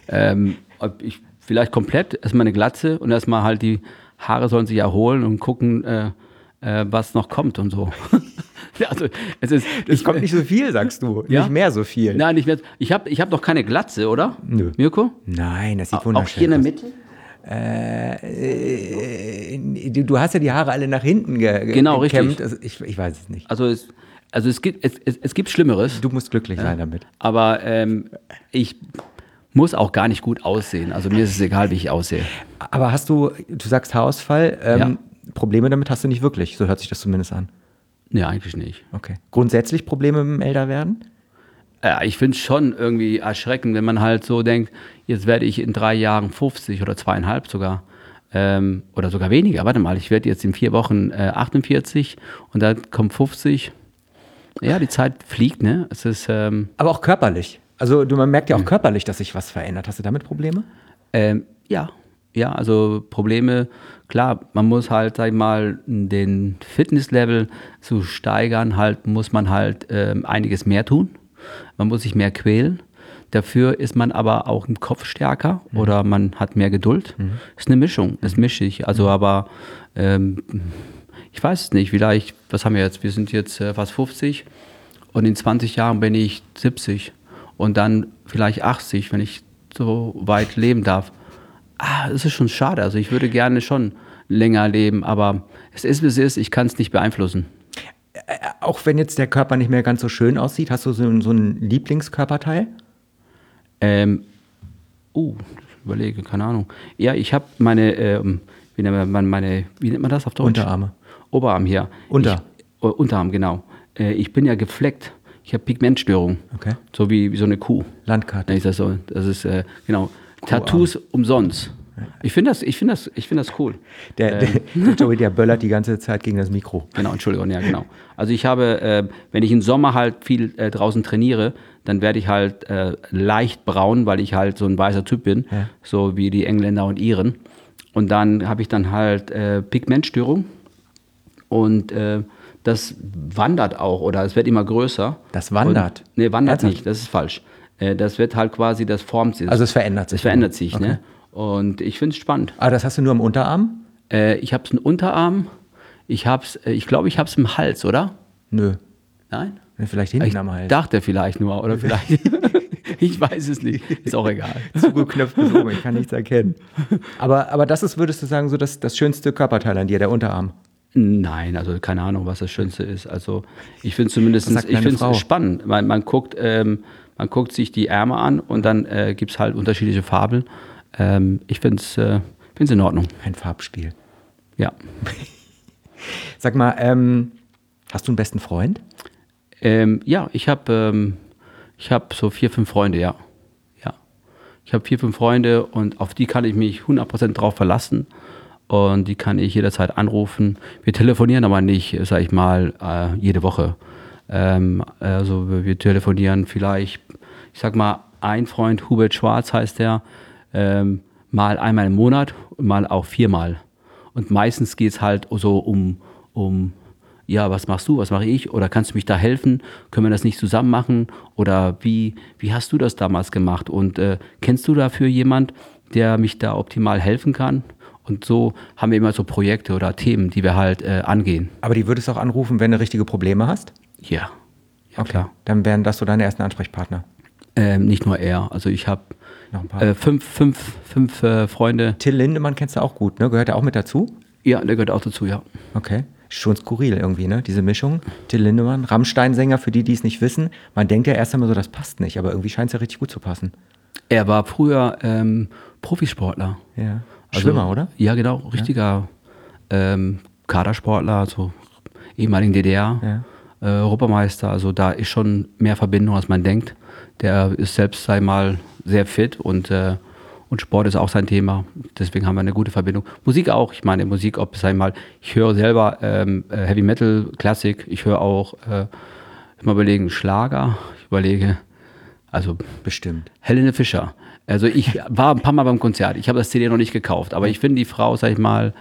[SPEAKER 3] Vielleicht komplett erstmal eine Glatze und erstmal halt die Haare sollen sich erholen und gucken, was noch kommt und so. Also es
[SPEAKER 2] kommt nicht so viel, sagst du.
[SPEAKER 3] Ja?
[SPEAKER 2] Nicht mehr so viel.
[SPEAKER 3] Nein, nicht mehr. Ich hab noch keine Glatze, oder?
[SPEAKER 2] Nö.
[SPEAKER 3] Mirko?
[SPEAKER 2] Nein, das sieht wunderschön aus.
[SPEAKER 3] Auch hier in der Mitte?
[SPEAKER 2] Du hast ja die Haare alle nach hinten
[SPEAKER 3] genau,
[SPEAKER 2] gekämmt.
[SPEAKER 3] Richtig.
[SPEAKER 2] Also ich weiß es nicht.
[SPEAKER 3] Also es gibt Schlimmeres.
[SPEAKER 2] Du musst glücklich sein damit.
[SPEAKER 3] Aber ich muss auch gar nicht gut aussehen. Also mir ist es egal, wie ich aussehe.
[SPEAKER 2] Aber du sagst Haarausfall, Probleme damit hast du nicht wirklich, so hört sich das zumindest an.
[SPEAKER 3] Nee, eigentlich nicht.
[SPEAKER 2] Okay. Grundsätzlich Probleme mit dem Älterwerden?
[SPEAKER 3] Ich finde es schon irgendwie erschreckend, wenn man halt so denkt, jetzt werde ich in 3 Jahren 50 oder 2,5 sogar. Oder sogar weniger. Warte mal, ich werde jetzt in 4 Wochen 48 und dann kommt 50. Ja, die Zeit fliegt, ne? Es ist,
[SPEAKER 2] aber auch körperlich. Also man merkt ja auch körperlich, dass sich was verändert. Hast du damit Probleme?
[SPEAKER 3] Ja, also Probleme, klar, man muss halt, sag ich mal, den Fitnesslevel zu steigern, muss man halt einiges mehr tun. Man muss sich mehr quälen. Dafür ist man aber auch im Kopf stärker oder man hat mehr Geduld. Ist eine Mischung, das mische ich. Also aber ich weiß es nicht, vielleicht, was haben wir jetzt? Wir sind jetzt fast 50 und in 20 Jahren bin ich 70 und dann vielleicht 80, wenn ich so weit leben darf. Es ist schon schade. Also ich würde gerne schon länger leben, aber es ist, wie es ist. Ich kann es nicht beeinflussen.
[SPEAKER 2] Auch wenn jetzt der Körper nicht mehr ganz so schön aussieht, hast du so einen Lieblingskörperteil?
[SPEAKER 3] Ich überlege, keine Ahnung. Ja, ich habe meine, wie nennt man das auf Deutsch?
[SPEAKER 2] Unterarme.
[SPEAKER 3] Oberarm hier. Unterarm, genau. Ich bin ja gefleckt. Ich habe Pigmentstörung.
[SPEAKER 2] Okay.
[SPEAKER 3] So wie so eine Kuh.
[SPEAKER 2] Landkarte.
[SPEAKER 3] Ist das so? Das ist, genau. Tattoos umsonst. Ich finde das cool.
[SPEAKER 2] Der Joey, der böllert die ganze Zeit gegen das Mikro.
[SPEAKER 3] Genau, Entschuldigung, ja, genau. Also ich habe, wenn ich im Sommer halt viel draußen trainiere, dann werde ich halt leicht braun, weil ich halt so ein weißer Typ bin, so wie die Engländer und Iren. Und dann habe ich dann halt Pigmentstörung und das wandert auch oder es wird immer größer.
[SPEAKER 2] Das wandert?
[SPEAKER 3] Wandert nicht, das ist falsch. Das wird halt quasi, das formt sich.
[SPEAKER 2] Also es verändert sich?
[SPEAKER 3] Es verändert sich,
[SPEAKER 2] okay.
[SPEAKER 3] Ne? Und ich finde es spannend.
[SPEAKER 2] Aber das hast du nur am Unterarm?
[SPEAKER 3] Ich habe es im Unterarm, ich glaube, ich habe es im Hals, oder?
[SPEAKER 2] Nö.
[SPEAKER 3] Nein?
[SPEAKER 2] Vielleicht hinten am Hals.
[SPEAKER 3] Ich dachte vielleicht nur, oder vielleicht. Ich weiß es nicht. Ist auch egal.
[SPEAKER 2] Zugeknöpft bis oben, ich kann nichts erkennen. Aber das ist, würdest du sagen, so das schönste Körperteil an dir, der Unterarm?
[SPEAKER 3] Nein, also keine Ahnung, was das Schönste ist. Also ich finde zumindest, ich finde es spannend. Man guckt sich die Ärmel an und dann gibt es halt unterschiedliche Farben. Ich finde es in Ordnung.
[SPEAKER 2] Ein Farbspiel.
[SPEAKER 3] Ja.
[SPEAKER 2] Sag mal, hast du einen besten Freund?
[SPEAKER 3] Ja, ich habe so 4, 5 Freunde, ja. Ich habe 4, 5 Freunde und auf die kann ich mich 100% drauf verlassen und die kann ich jederzeit anrufen. Wir telefonieren aber nicht, sag ich mal, jede Woche. Also wir telefonieren vielleicht, ich sag mal, ein Freund, Hubert Schwarz heißt der, mal einmal im Monat und mal auch 4-mal. Und meistens geht es halt so um ja, was machst du, was mache ich? Oder kannst du mich da helfen? Können wir das nicht zusammen machen? Oder wie hast du das damals gemacht? Und kennst du dafür jemand, der mich da optimal helfen kann? Und so haben wir immer so Projekte oder Themen, die wir halt angehen.
[SPEAKER 2] Aber die würdest du auch anrufen, wenn du richtige Probleme hast?
[SPEAKER 3] Ja,
[SPEAKER 2] okay.
[SPEAKER 3] Klar.
[SPEAKER 2] Dann wären das so deine ersten Ansprechpartner?
[SPEAKER 3] Nicht nur er. Also ich habe 5 Freunde.
[SPEAKER 2] Till Lindemann kennst du auch gut, ne? Gehört er auch mit dazu?
[SPEAKER 3] Ja, der gehört auch dazu, ja.
[SPEAKER 2] Okay. Schon skurril irgendwie, ne? Diese Mischung. Till Lindemann, Rammstein-Sänger, für die es nicht wissen. Man denkt ja erst einmal so, das passt nicht, aber irgendwie scheint es ja richtig gut zu passen.
[SPEAKER 3] Er war früher Profisportler.
[SPEAKER 2] Ja. Schwimmer, oder?
[SPEAKER 3] Ja, genau. Richtiger Kadersportler, also ehemaligen DDR, Europameister. Also da ist schon mehr Verbindung, als man denkt. Der ist selbst, sei mal, sehr fit und Sport ist auch sein Thema. Deswegen haben wir eine gute Verbindung. Musik auch. Ich meine, Musik, ob es einmal, ich höre selber Heavy Metal, Klassik. Ich höre auch, mal überlegen, Schlager. Ich überlege, also
[SPEAKER 2] bestimmt.
[SPEAKER 3] Helene Fischer. Also ich war ein paar Mal beim Konzert. Ich habe das CD noch nicht gekauft, aber ich finde die Frau, sag ich mal,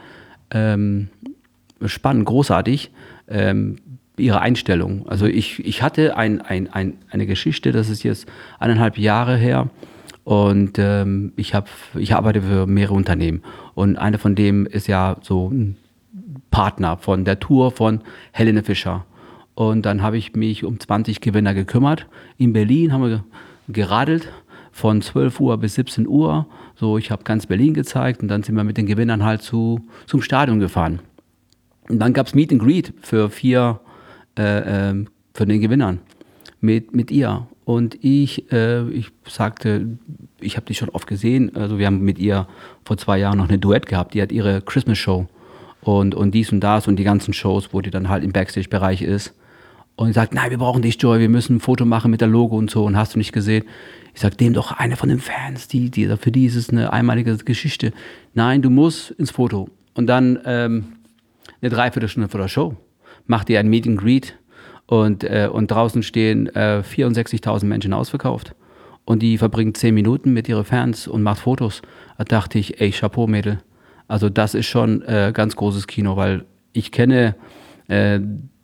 [SPEAKER 3] spannend, großartig. Ihre Einstellung. Also ich hatte eine Geschichte, das ist jetzt 1,5 Jahre her. Und ich arbeite für mehrere Unternehmen. Und einer von dem ist ja so ein Partner von der Tour von Helene Fischer. Und dann habe ich mich um 20 Gewinner gekümmert. In Berlin haben wir geradelt von 12 Uhr bis 17 Uhr. So, ich habe ganz Berlin gezeigt und dann sind wir mit den Gewinnern halt zum Stadion gefahren. Und dann gab es Meet and Greet für 4 von den Gewinnern mit ihr. Und ich sagte, ich habe die schon oft gesehen. Also wir haben mit ihr vor 2 Jahren noch eine Duett gehabt. Die hat ihre Christmas Show und dies und das und die ganzen Shows, wo die dann halt im Backstage-Bereich ist. Und sie sagt, nein, wir brauchen dich, Joy, wir müssen ein Foto machen mit der Logo und so. Und hast du nicht gesehen? Ich sage, dem doch einer von den Fans, für die ist es eine einmalige Geschichte. Nein, du musst ins Foto. Und dann eine Dreiviertelstunde vor der Show macht ihr ein Meet and Greet und draußen stehen 64.000 Menschen ausverkauft. Und die verbringt 10 Minuten mit ihren Fans und macht Fotos. Da dachte ich, ey, Chapeau, Mädel. Also das ist schon ganz großes Kino, weil ich kenne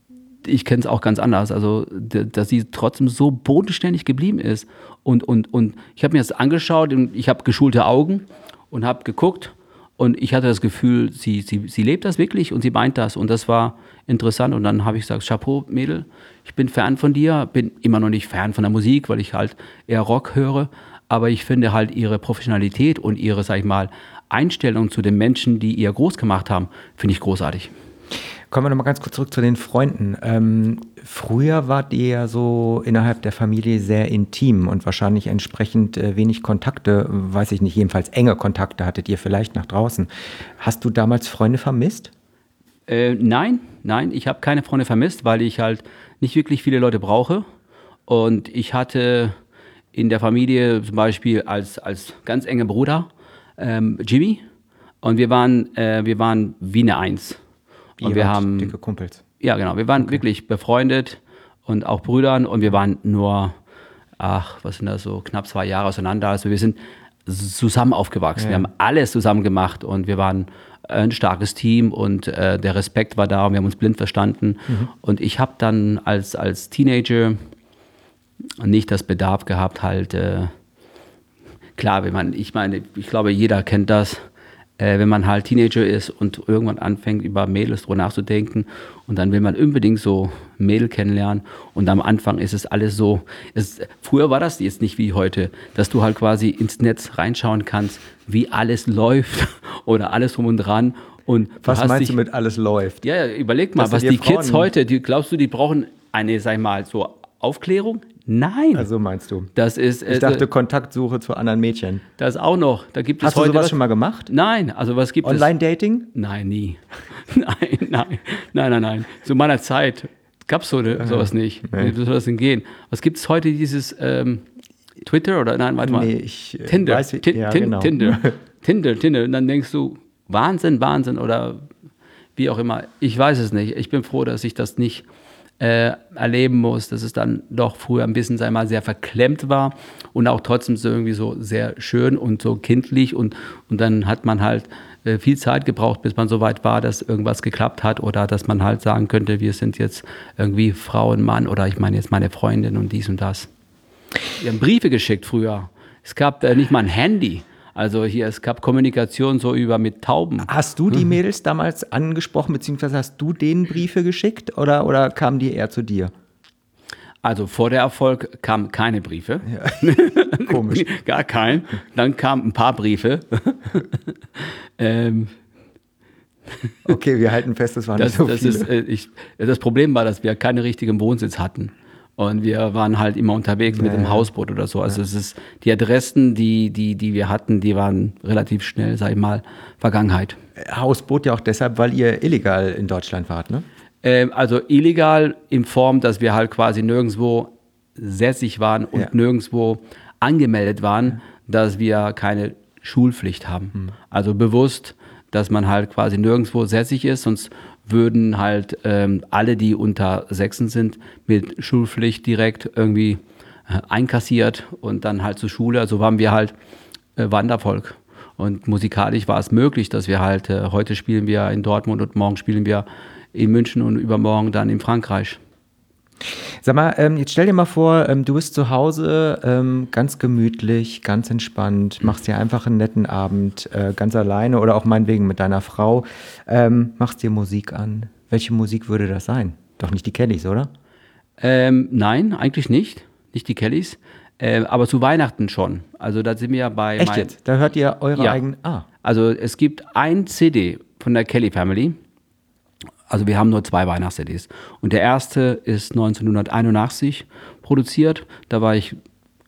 [SPEAKER 3] ich kenne es auch ganz anders, also dass sie trotzdem so bodenständig geblieben ist. Und ich habe mir das angeschaut und ich habe geschulte Augen und habe geguckt und ich hatte das Gefühl, sie lebt das wirklich und sie meint das und das war interessant und dann habe ich gesagt, Chapeau, Mädel, ich bin Fan von dir, bin immer noch nicht Fan von der Musik, weil ich halt eher Rock höre, aber ich finde halt ihre Professionalität und ihre, sag ich mal, Einstellung zu den Menschen, die ihr groß gemacht haben, finde ich großartig.
[SPEAKER 2] Kommen wir noch mal ganz kurz zurück zu den Freunden. Früher wart ihr ja so innerhalb der Familie sehr intim und wahrscheinlich entsprechend wenig Kontakte, weiß ich nicht, jedenfalls enge Kontakte hattet ihr vielleicht nach draußen. Hast du damals Freunde vermisst?
[SPEAKER 3] Nein, ich habe keine Freunde vermisst, weil ich halt nicht wirklich viele Leute brauche. Und ich hatte in der Familie zum Beispiel als ganz enger Bruder Jimmy und wir waren wie eine Eins. Und wir haben
[SPEAKER 2] dicke Kumpels.
[SPEAKER 3] Ja, genau. Wir waren wirklich befreundet und auch Brüdern und wir waren nur, was sind das so, knapp 2 Jahre auseinander. Also wir sind zusammen aufgewachsen. Wir haben alles zusammen gemacht und wir waren ein starkes Team und der Respekt war da und wir haben uns blind verstanden. Und ich habe dann als Teenager nicht das Bedarf gehabt, halt, klar, ich glaube, jeder kennt das, wenn man halt Teenager ist und irgendwann anfängt, über Mädels drüber nachzudenken und dann will man unbedingt so Mädel kennenlernen und am Anfang ist es alles so, früher war das jetzt nicht wie heute, dass du halt quasi ins Netz reinschauen kannst, wie alles läuft oder alles drum und dran. Und
[SPEAKER 2] was meinst du mit alles läuft?
[SPEAKER 3] Ja, überleg mal, was die Kids heute, glaubst du, die brauchen eine, sag ich mal, so Aufklärung? Nein.
[SPEAKER 2] Also meinst du?
[SPEAKER 3] Das ist,
[SPEAKER 2] ich dachte Kontaktsuche zu anderen Mädchen.
[SPEAKER 3] Das auch noch. Da gibt es
[SPEAKER 2] Hast du sowas schon mal gemacht?
[SPEAKER 3] Nein. Also was gibt es?
[SPEAKER 2] Online-Dating?
[SPEAKER 3] Nein, nie. Nein. Zu meiner Zeit gab es sowas nicht.
[SPEAKER 2] Nee.
[SPEAKER 3] Wie soll das denn gehen? Was gibt es heute, dieses Twitter oder nein, warte mal.
[SPEAKER 2] Nee,
[SPEAKER 3] Tinder.
[SPEAKER 2] Weiß, genau.
[SPEAKER 3] Tinder. Und dann denkst du, Wahnsinn oder wie auch immer. Ich weiß es nicht. Ich bin froh, dass ich das nicht erleben muss, dass es dann doch früher ein bisschen, sag ich mal, sehr verklemmt war und auch trotzdem so irgendwie so sehr schön und so kindlich und dann hat man halt viel Zeit gebraucht, bis man so weit war, dass irgendwas geklappt hat oder dass man halt sagen könnte, wir sind jetzt irgendwie Frau und Mann oder ich meine jetzt meine Freundin und dies und das. Wir haben Briefe geschickt früher. Es gab nicht mal ein Handy. Also es gab Kommunikation so mit Tauben.
[SPEAKER 2] Hast du die Mädels damals angesprochen, beziehungsweise hast du denen Briefe geschickt oder kamen die eher zu dir?
[SPEAKER 3] Also vor der Erfolg kamen keine Briefe.
[SPEAKER 2] Ja. Komisch.
[SPEAKER 3] Gar kein. Dann kamen ein paar Briefe.
[SPEAKER 2] Okay, wir halten fest, das waren nicht so viele.
[SPEAKER 3] Das Problem war, dass wir keinen richtigen Wohnsitz hatten. Und wir waren halt immer unterwegs mit dem Hausboot oder so. Also die Adressen, die wir hatten, die waren relativ schnell, sag ich mal, Vergangenheit.
[SPEAKER 2] Hausboot ja auch deshalb, weil ihr illegal in Deutschland wart, ne?
[SPEAKER 3] Also illegal in Form, dass wir halt quasi nirgendwo sässig waren und nirgendwo angemeldet waren, dass wir keine Schulpflicht haben. Also bewusst, dass man halt quasi nirgendwo sässig ist, sonst würden halt alle, die unter 6 sind, mit Schulpflicht direkt irgendwie einkassiert und dann halt zur Schule. Also waren wir halt Wandervolk. Und musikalisch war es möglich, dass wir halt, heute spielen wir in Dortmund und morgen spielen wir in München und übermorgen dann in Frankreich.
[SPEAKER 2] Sag mal, jetzt stell dir mal vor, du bist zu Hause, ganz gemütlich, ganz entspannt, machst dir einfach einen netten Abend, ganz alleine oder auch meinetwegen mit deiner Frau, machst dir Musik an. Welche Musik würde das sein? Doch nicht die Kellys, oder?
[SPEAKER 3] Nein, eigentlich nicht. Nicht die Kellys. Aber zu Weihnachten schon. Also da sind wir ja bei...
[SPEAKER 2] Echt jetzt? Da hört ihr eure eigenen...
[SPEAKER 3] Also es gibt ein CD von der Kelly Family. Also wir haben nur 2 Weihnachts-CDs. Und der erste ist 1981 produziert. Da war ich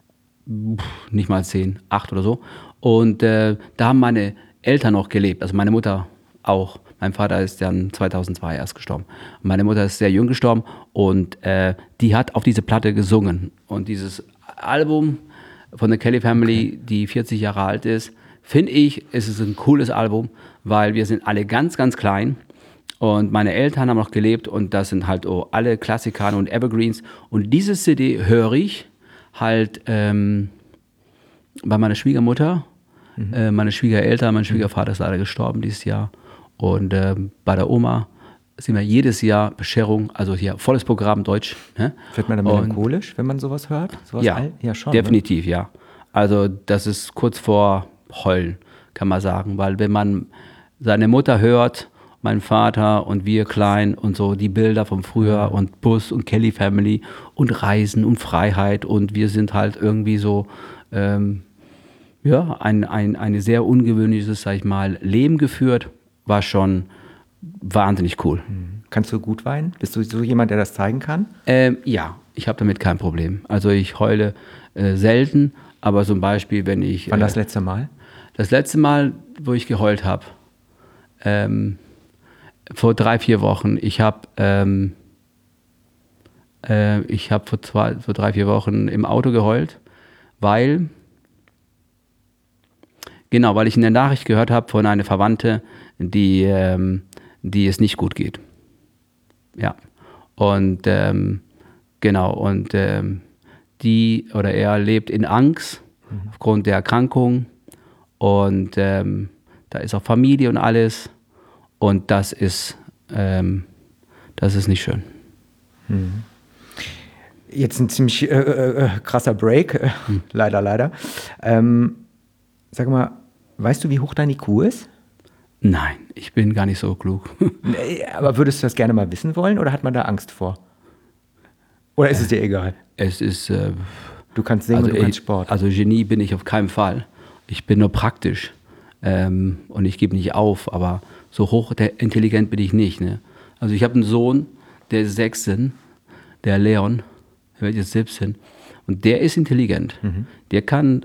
[SPEAKER 3] nicht mal 10, 8 oder so. Und da haben meine Eltern noch gelebt. Also meine Mutter auch. Mein Vater ist dann 2002 erst gestorben. Meine Mutter ist sehr jung gestorben. Und die hat auf diese Platte gesungen. Und dieses Album von der Kelly Family, die 40 Jahre alt ist, finde ich, ist es ein cooles Album, weil wir sind alle ganz, ganz klein. Und meine Eltern haben noch gelebt und das sind halt alle Klassiker und Evergreens. Und dieses CD höre ich halt bei meiner Schwiegermutter, meine Schwiegereltern, mein Schwiegervater ist leider gestorben dieses Jahr. Und bei der Oma sind wir jedes Jahr Bescherung, also hier volles Programm Deutsch. Ne?
[SPEAKER 2] Wird man dann melancholisch, wenn man sowas hört? Sowas
[SPEAKER 3] Ja,
[SPEAKER 2] schon.
[SPEAKER 3] definitiv, ne? Ja. Also das ist kurz vor Heulen, kann man sagen, weil wenn man seine Mutter hört, mein Vater und wir klein und so die Bilder vom Frühjahr und Bus und Kelly Family und Reisen und Freiheit und wir sind halt irgendwie so eine sehr ungewöhnliches, sag ich mal, Leben geführt, war schon wahnsinnig cool.
[SPEAKER 2] Kannst du gut weinen? Bist du so jemand, der das zeigen kann?
[SPEAKER 3] Ja, ich habe damit kein Problem. Also ich heule selten, aber zum Beispiel, wenn ich...
[SPEAKER 2] Wann das letzte Mal?
[SPEAKER 3] Das letzte Mal, wo ich geheult habe, vor 3-4 Wochen. Ich habe vor 3-4 Wochen im Auto geheult, weil ich in der Nachricht gehört habe von einer Verwandte, die es nicht gut geht. Ja. Und er lebt in Angst aufgrund der Erkrankung und da ist auch Familie und alles und das ist nicht schön.
[SPEAKER 2] Jetzt ein ziemlich krasser Break, leider. Sag mal, weißt du, wie hoch dein IQ ist?
[SPEAKER 3] Nein, ich bin gar nicht so klug.
[SPEAKER 2] Aber würdest du das gerne mal wissen wollen oder hat man da Angst vor? Oder ist es dir egal?
[SPEAKER 3] Es ist...
[SPEAKER 2] du kannst singen und du kannst Sport.
[SPEAKER 3] Also Genie bin ich auf keinen Fall. Ich bin nur praktisch und ich gebe nicht auf, aber so hoch intelligent bin ich nicht. Ne? Also ich habe einen Sohn, der ist 16, der Leon, der wird jetzt 17 und der ist intelligent. Der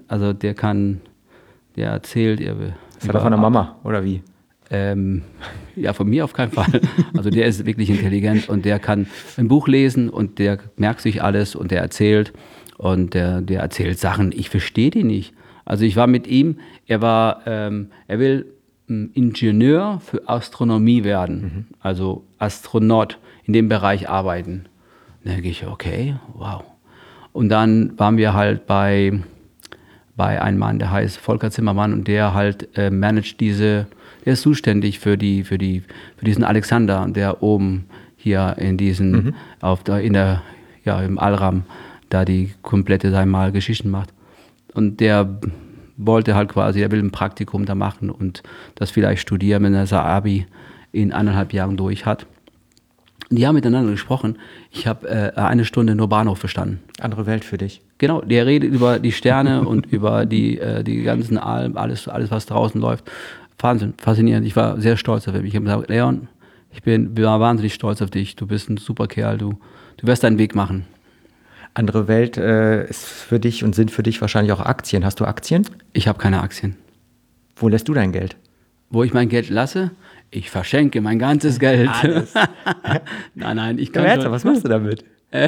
[SPEAKER 3] erzählt...
[SPEAKER 2] Ist er von der Mama oder wie?
[SPEAKER 3] Ja, von mir auf keinen Fall. Also der ist wirklich intelligent und der kann ein Buch lesen und der merkt sich alles und der erzählt und der erzählt Sachen, ich verstehe die nicht. Also ich war mit ihm, er will Ingenieur für Astronomie werden, also Astronaut in dem Bereich arbeiten. Da denke ich, okay, wow. Und dann waren wir halt bei einem Mann, der heißt Volker Zimmermann und der halt der ist zuständig für diesen Alexander, der oben hier in diesen, im Allram da die komplette, sag ich mal, Geschichten macht. Und der wollte halt quasi, er will ein Praktikum da machen und das vielleicht studieren, wenn er sein Abi in 1,5 Jahren durch hat. Die haben miteinander gesprochen. Ich habe 1 Stunde nur Bahnhof verstanden.
[SPEAKER 2] Andere Welt für dich.
[SPEAKER 3] Genau, der redet über die Sterne und über die ganzen Alben, alles, was draußen läuft. Wahnsinn, faszinierend. Ich war sehr stolz auf ihn. Ich habe gesagt, Leon, ich war wahnsinnig stolz auf dich. Du bist ein super Kerl. Du wirst deinen Weg machen.
[SPEAKER 2] Andere Welt ist für dich und sind für dich wahrscheinlich auch Aktien. Hast du Aktien?
[SPEAKER 3] Ich habe keine Aktien.
[SPEAKER 2] Wo lässt du dein Geld?
[SPEAKER 3] Wo ich mein Geld lasse? Ich verschenke mein ganzes Geld.
[SPEAKER 2] Alles.
[SPEAKER 3] Nein, ich kann
[SPEAKER 2] schon. Was machst du damit?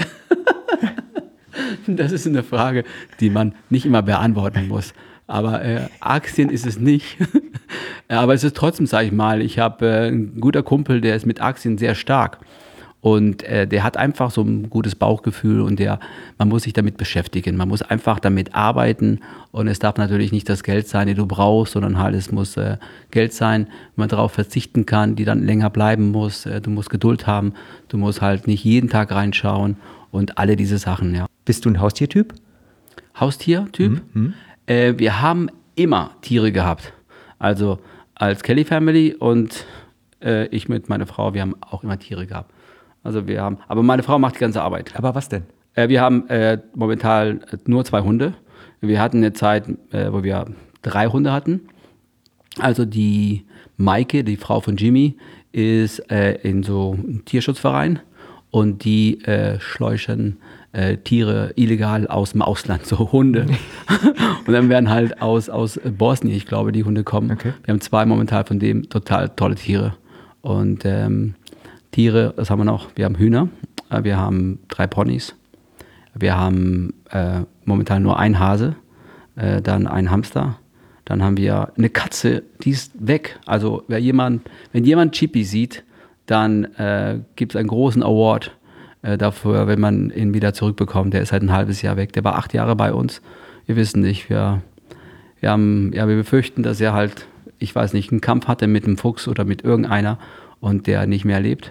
[SPEAKER 3] Das ist eine Frage, die man nicht immer beantworten muss. Aber Aktien ist es nicht. Aber es ist trotzdem, sage ich mal, ich habe einen guter Kumpel, der ist mit Aktien sehr stark. Und der hat einfach so ein gutes Bauchgefühl und man muss sich damit beschäftigen. Man muss einfach damit arbeiten und es darf natürlich nicht das Geld sein, das du brauchst, sondern halt es muss Geld sein, wenn man darauf verzichten kann, die dann länger bleiben muss. Du musst Geduld haben, du musst halt nicht jeden Tag reinschauen und alle diese Sachen, ja.
[SPEAKER 2] Bist du ein Haustiertyp?
[SPEAKER 3] Haustiertyp? Wir haben immer Tiere gehabt. Also als Kelly Family und ich mit meiner Frau, wir haben auch immer Tiere gehabt. Also aber meine Frau macht die ganze Arbeit.
[SPEAKER 2] Aber was denn?
[SPEAKER 3] Wir haben momentan nur 2 Hunde. Wir hatten eine Zeit, wo wir 3 Hunde hatten. Also die Maike, die Frau von Jimmy, ist in so einem Tierschutzverein und die schläuchen Tiere illegal aus dem Ausland, so Hunde. Und dann werden halt aus Bosnien, ich glaube, die Hunde kommen.
[SPEAKER 2] Okay.
[SPEAKER 3] Wir haben 2 momentan von dem total tolle Tiere. Und Tiere, das haben wir noch. Wir haben Hühner, wir haben 3 Ponys, wir haben momentan nur einen Hase, dann einen Hamster, dann haben wir eine Katze, die ist weg. Also wenn jemand Chippy sieht, dann gibt es einen großen Award dafür, wenn man ihn wieder zurückbekommt. Der ist halt ein halbes Jahr weg. Der war 8 Jahre bei uns. Wir wissen nicht, wir befürchten, dass er halt, ich weiß nicht, einen Kampf hatte mit einem Fuchs oder mit irgendeiner und der nicht mehr lebt.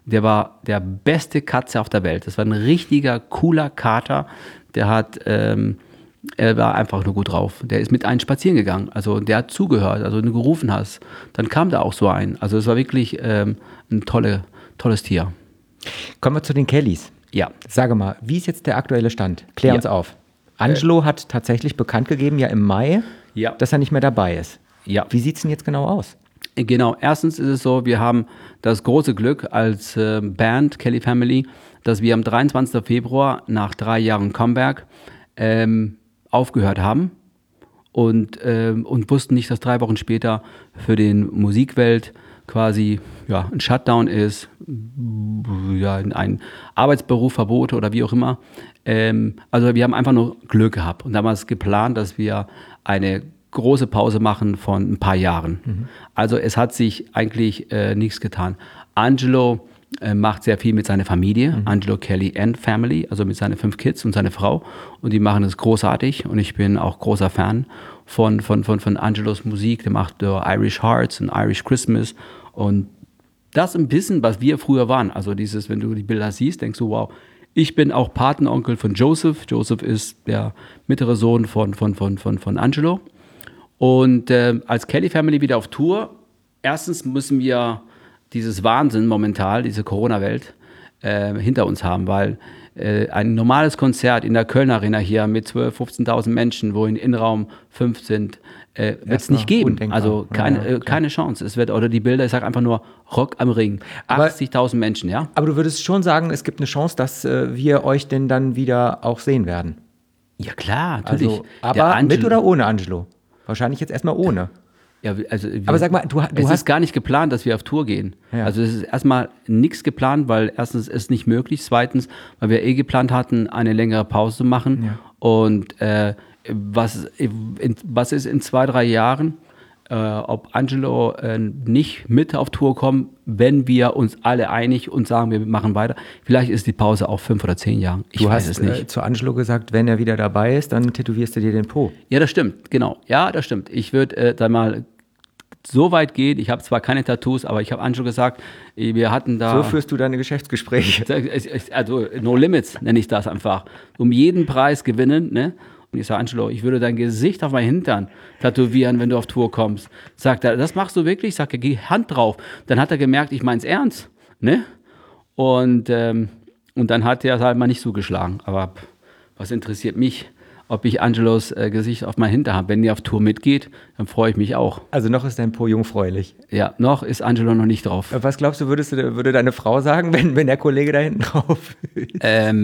[SPEAKER 3] der war der beste Katze auf der Welt. Das war ein richtiger, cooler Kater. Der hat, er war einfach nur gut drauf. Der ist mit einem spazieren gegangen. Also der hat zugehört. Also wenn du gerufen hast, dann kam da auch so ein. Also es war wirklich ein tolles Tier.
[SPEAKER 2] Kommen wir zu den Kellys.
[SPEAKER 3] Ja.
[SPEAKER 2] Sage mal, wie ist jetzt der aktuelle Stand? Klär uns auf. Angelo hat tatsächlich bekannt gegeben, ja im Mai, dass er nicht mehr dabei ist.
[SPEAKER 3] Ja.
[SPEAKER 2] Wie sieht es denn jetzt genau aus?
[SPEAKER 3] Genau, erstens ist es so, wir haben das große Glück als Band Kelly Family, dass wir am 23. Februar nach 3 Jahren Comeback aufgehört haben und wussten nicht, dass 3 Wochen später für den Musikwelt quasi ein Shutdown ist, ein Arbeitsberufverbot oder wie auch immer. Also wir haben einfach nur Glück gehabt und damals geplant, dass wir eine große Pause machen von ein paar Jahren. Also es hat sich eigentlich nichts getan. Angelo macht sehr viel mit seiner Familie, Angelo Kelly and Family, also mit seinen 5 Kids und seiner Frau. Und die machen es großartig und ich bin auch großer Fan von Angelos Musik. Der macht Irish Hearts und Irish Christmas und das ein bisschen, was wir früher waren. Also dieses, wenn du die Bilder siehst, denkst du, wow, ich bin auch Patenonkel von Joseph. Joseph ist der mittlere Sohn von Angelo. Und als Kelly Family wieder auf Tour, erstens müssen wir dieses Wahnsinn momentan, diese Corona-Welt hinter uns haben, weil ein normales Konzert in der Köln Arena hier mit 12.000, 15.000 Menschen, wo in Innenraum 5 sind, wird es nicht geben. Undenkbar. Also keine Chance. Es wird, oder die Bilder, ich sage einfach nur Rock am Ring. 80.000 Menschen, ja. Aber
[SPEAKER 2] du würdest schon sagen, es gibt eine Chance, dass wir euch denn dann wieder auch sehen werden?
[SPEAKER 3] Ja klar, natürlich.
[SPEAKER 2] Also, aber mit oder ohne Angelo? Wahrscheinlich jetzt erstmal ohne.
[SPEAKER 3] Ja, also
[SPEAKER 2] aber sag mal, du
[SPEAKER 3] es ist gar nicht geplant, dass wir auf Tour gehen. Ja. Also es ist erstmal nichts geplant, weil erstens ist es nicht möglich, zweitens, weil wir geplant hatten, eine längere Pause zu machen. Ja. Und was ist in 2, 3 Jahren, ob Angelo nicht mit auf Tour kommt, wenn wir uns alle einig und sagen, wir machen weiter. Vielleicht ist die Pause auch 5 oder 10 Jahre.
[SPEAKER 2] Du weiß es nicht. Zu Angelo gesagt, wenn er wieder dabei ist, dann tätowierst du dir den Po.
[SPEAKER 3] Ja, das stimmt, genau. Ja, das stimmt. Ich würde dann mal so weit gehen. Ich habe zwar keine Tattoos, aber ich habe Angelo gesagt, wir hatten da...
[SPEAKER 2] So führst du deine Geschäftsgespräche.
[SPEAKER 3] Also No Limits nenne ich das einfach. Um jeden Preis gewinnen, ne? Und ich sage, Angelo, ich würde dein Gesicht auf meinen Hintern tätowieren, wenn du auf Tour kommst. Sagt er, das machst du wirklich? Ich sage, geh Hand drauf. Dann hat er gemerkt, ich meine es ernst. Ne? Und dann hat er es halt mal nicht zugeschlagen. Aber was interessiert mich, ob ich Angelos Gesicht auf meinen Hintern habe? Wenn ihr auf Tour mitgeht, dann freue ich mich auch.
[SPEAKER 2] Also noch ist dein Po jungfräulich?
[SPEAKER 3] Ja, noch ist Angelo noch nicht drauf.
[SPEAKER 2] Was glaubst du, würde deine Frau sagen, wenn der Kollege da hinten drauf ist?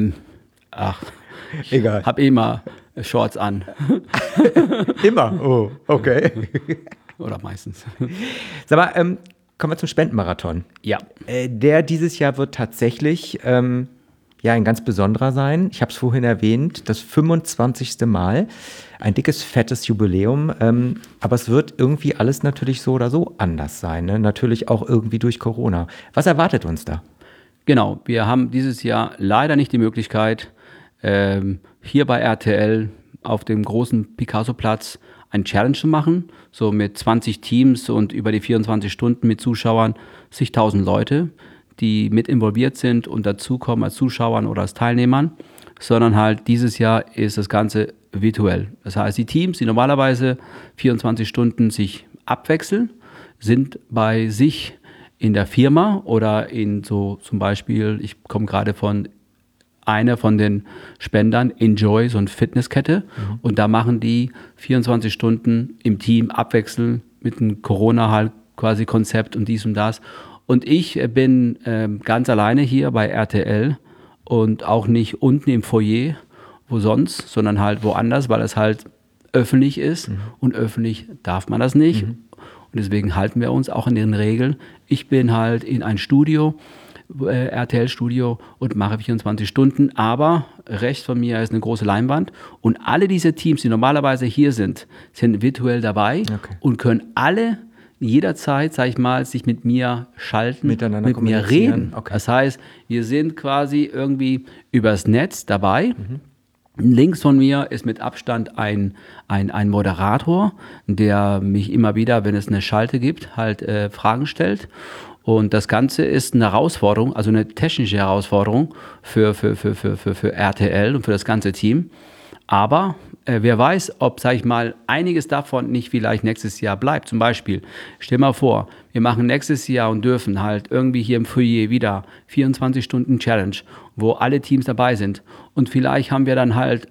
[SPEAKER 3] Egal. Hab immer Shorts an.
[SPEAKER 2] Immer? Oh, okay.
[SPEAKER 3] Oder meistens.
[SPEAKER 2] Sag mal, kommen wir zum Spendenmarathon.
[SPEAKER 3] Ja.
[SPEAKER 2] Der dieses Jahr wird tatsächlich ein ganz besonderer sein. Ich habe es vorhin erwähnt, das 25. Mal. Ein dickes, fettes Jubiläum. Aber es wird irgendwie alles natürlich so oder so anders sein. Ne? Natürlich auch irgendwie durch Corona. Was erwartet uns da?
[SPEAKER 3] Genau, wir haben dieses Jahr leider nicht die Möglichkeit, hier bei RTL auf dem großen Picasso-Platz ein Challenge zu machen, so mit 20 Teams und über die 24 Stunden mit Zuschauern, zigtausend Leute, die mit involviert sind und dazukommen als Zuschauern oder als Teilnehmern, sondern halt dieses Jahr ist das Ganze virtuell. Das heißt, die Teams, die normalerweise 24 Stunden sich abwechseln, sind bei sich in der Firma oder in so zum Beispiel, ich komme gerade von einer von den Spendern, Enjoy, so eine Fitnesskette. Und da machen die 24 Stunden im Team abwechseln mit einem Corona halt quasi Konzept und dies und das. Und ich bin ganz alleine hier bei RTL und auch nicht unten im Foyer, wo sonst, sondern halt woanders, weil es halt öffentlich ist und öffentlich darf man das nicht. Und deswegen halten wir uns auch an den Regeln. Ich bin halt in ein Studio, RTL-Studio und mache 24 Stunden, aber rechts von mir ist eine große Leinwand und alle diese Teams, die normalerweise hier sind virtuell dabei und können alle jederzeit, sag ich mal, sich mit mir schalten,
[SPEAKER 2] miteinander
[SPEAKER 3] mit mir reden. Okay. Das heißt, wir sind quasi irgendwie übers Netz dabei. Links von mir ist mit Abstand ein Moderator, der mich immer wieder, wenn es eine Schalte gibt, halt Fragen stellt. Und das Ganze ist eine Herausforderung, also eine technische Herausforderung für RTL und für das ganze Team. Aber wer weiß, ob, sag ich mal, einiges davon nicht vielleicht nächstes Jahr bleibt. Zum Beispiel, stell mal vor, wir machen nächstes Jahr und dürfen halt irgendwie hier im Foyer wieder 24 Stunden Challenge, wo alle Teams dabei sind. Und vielleicht haben wir dann halt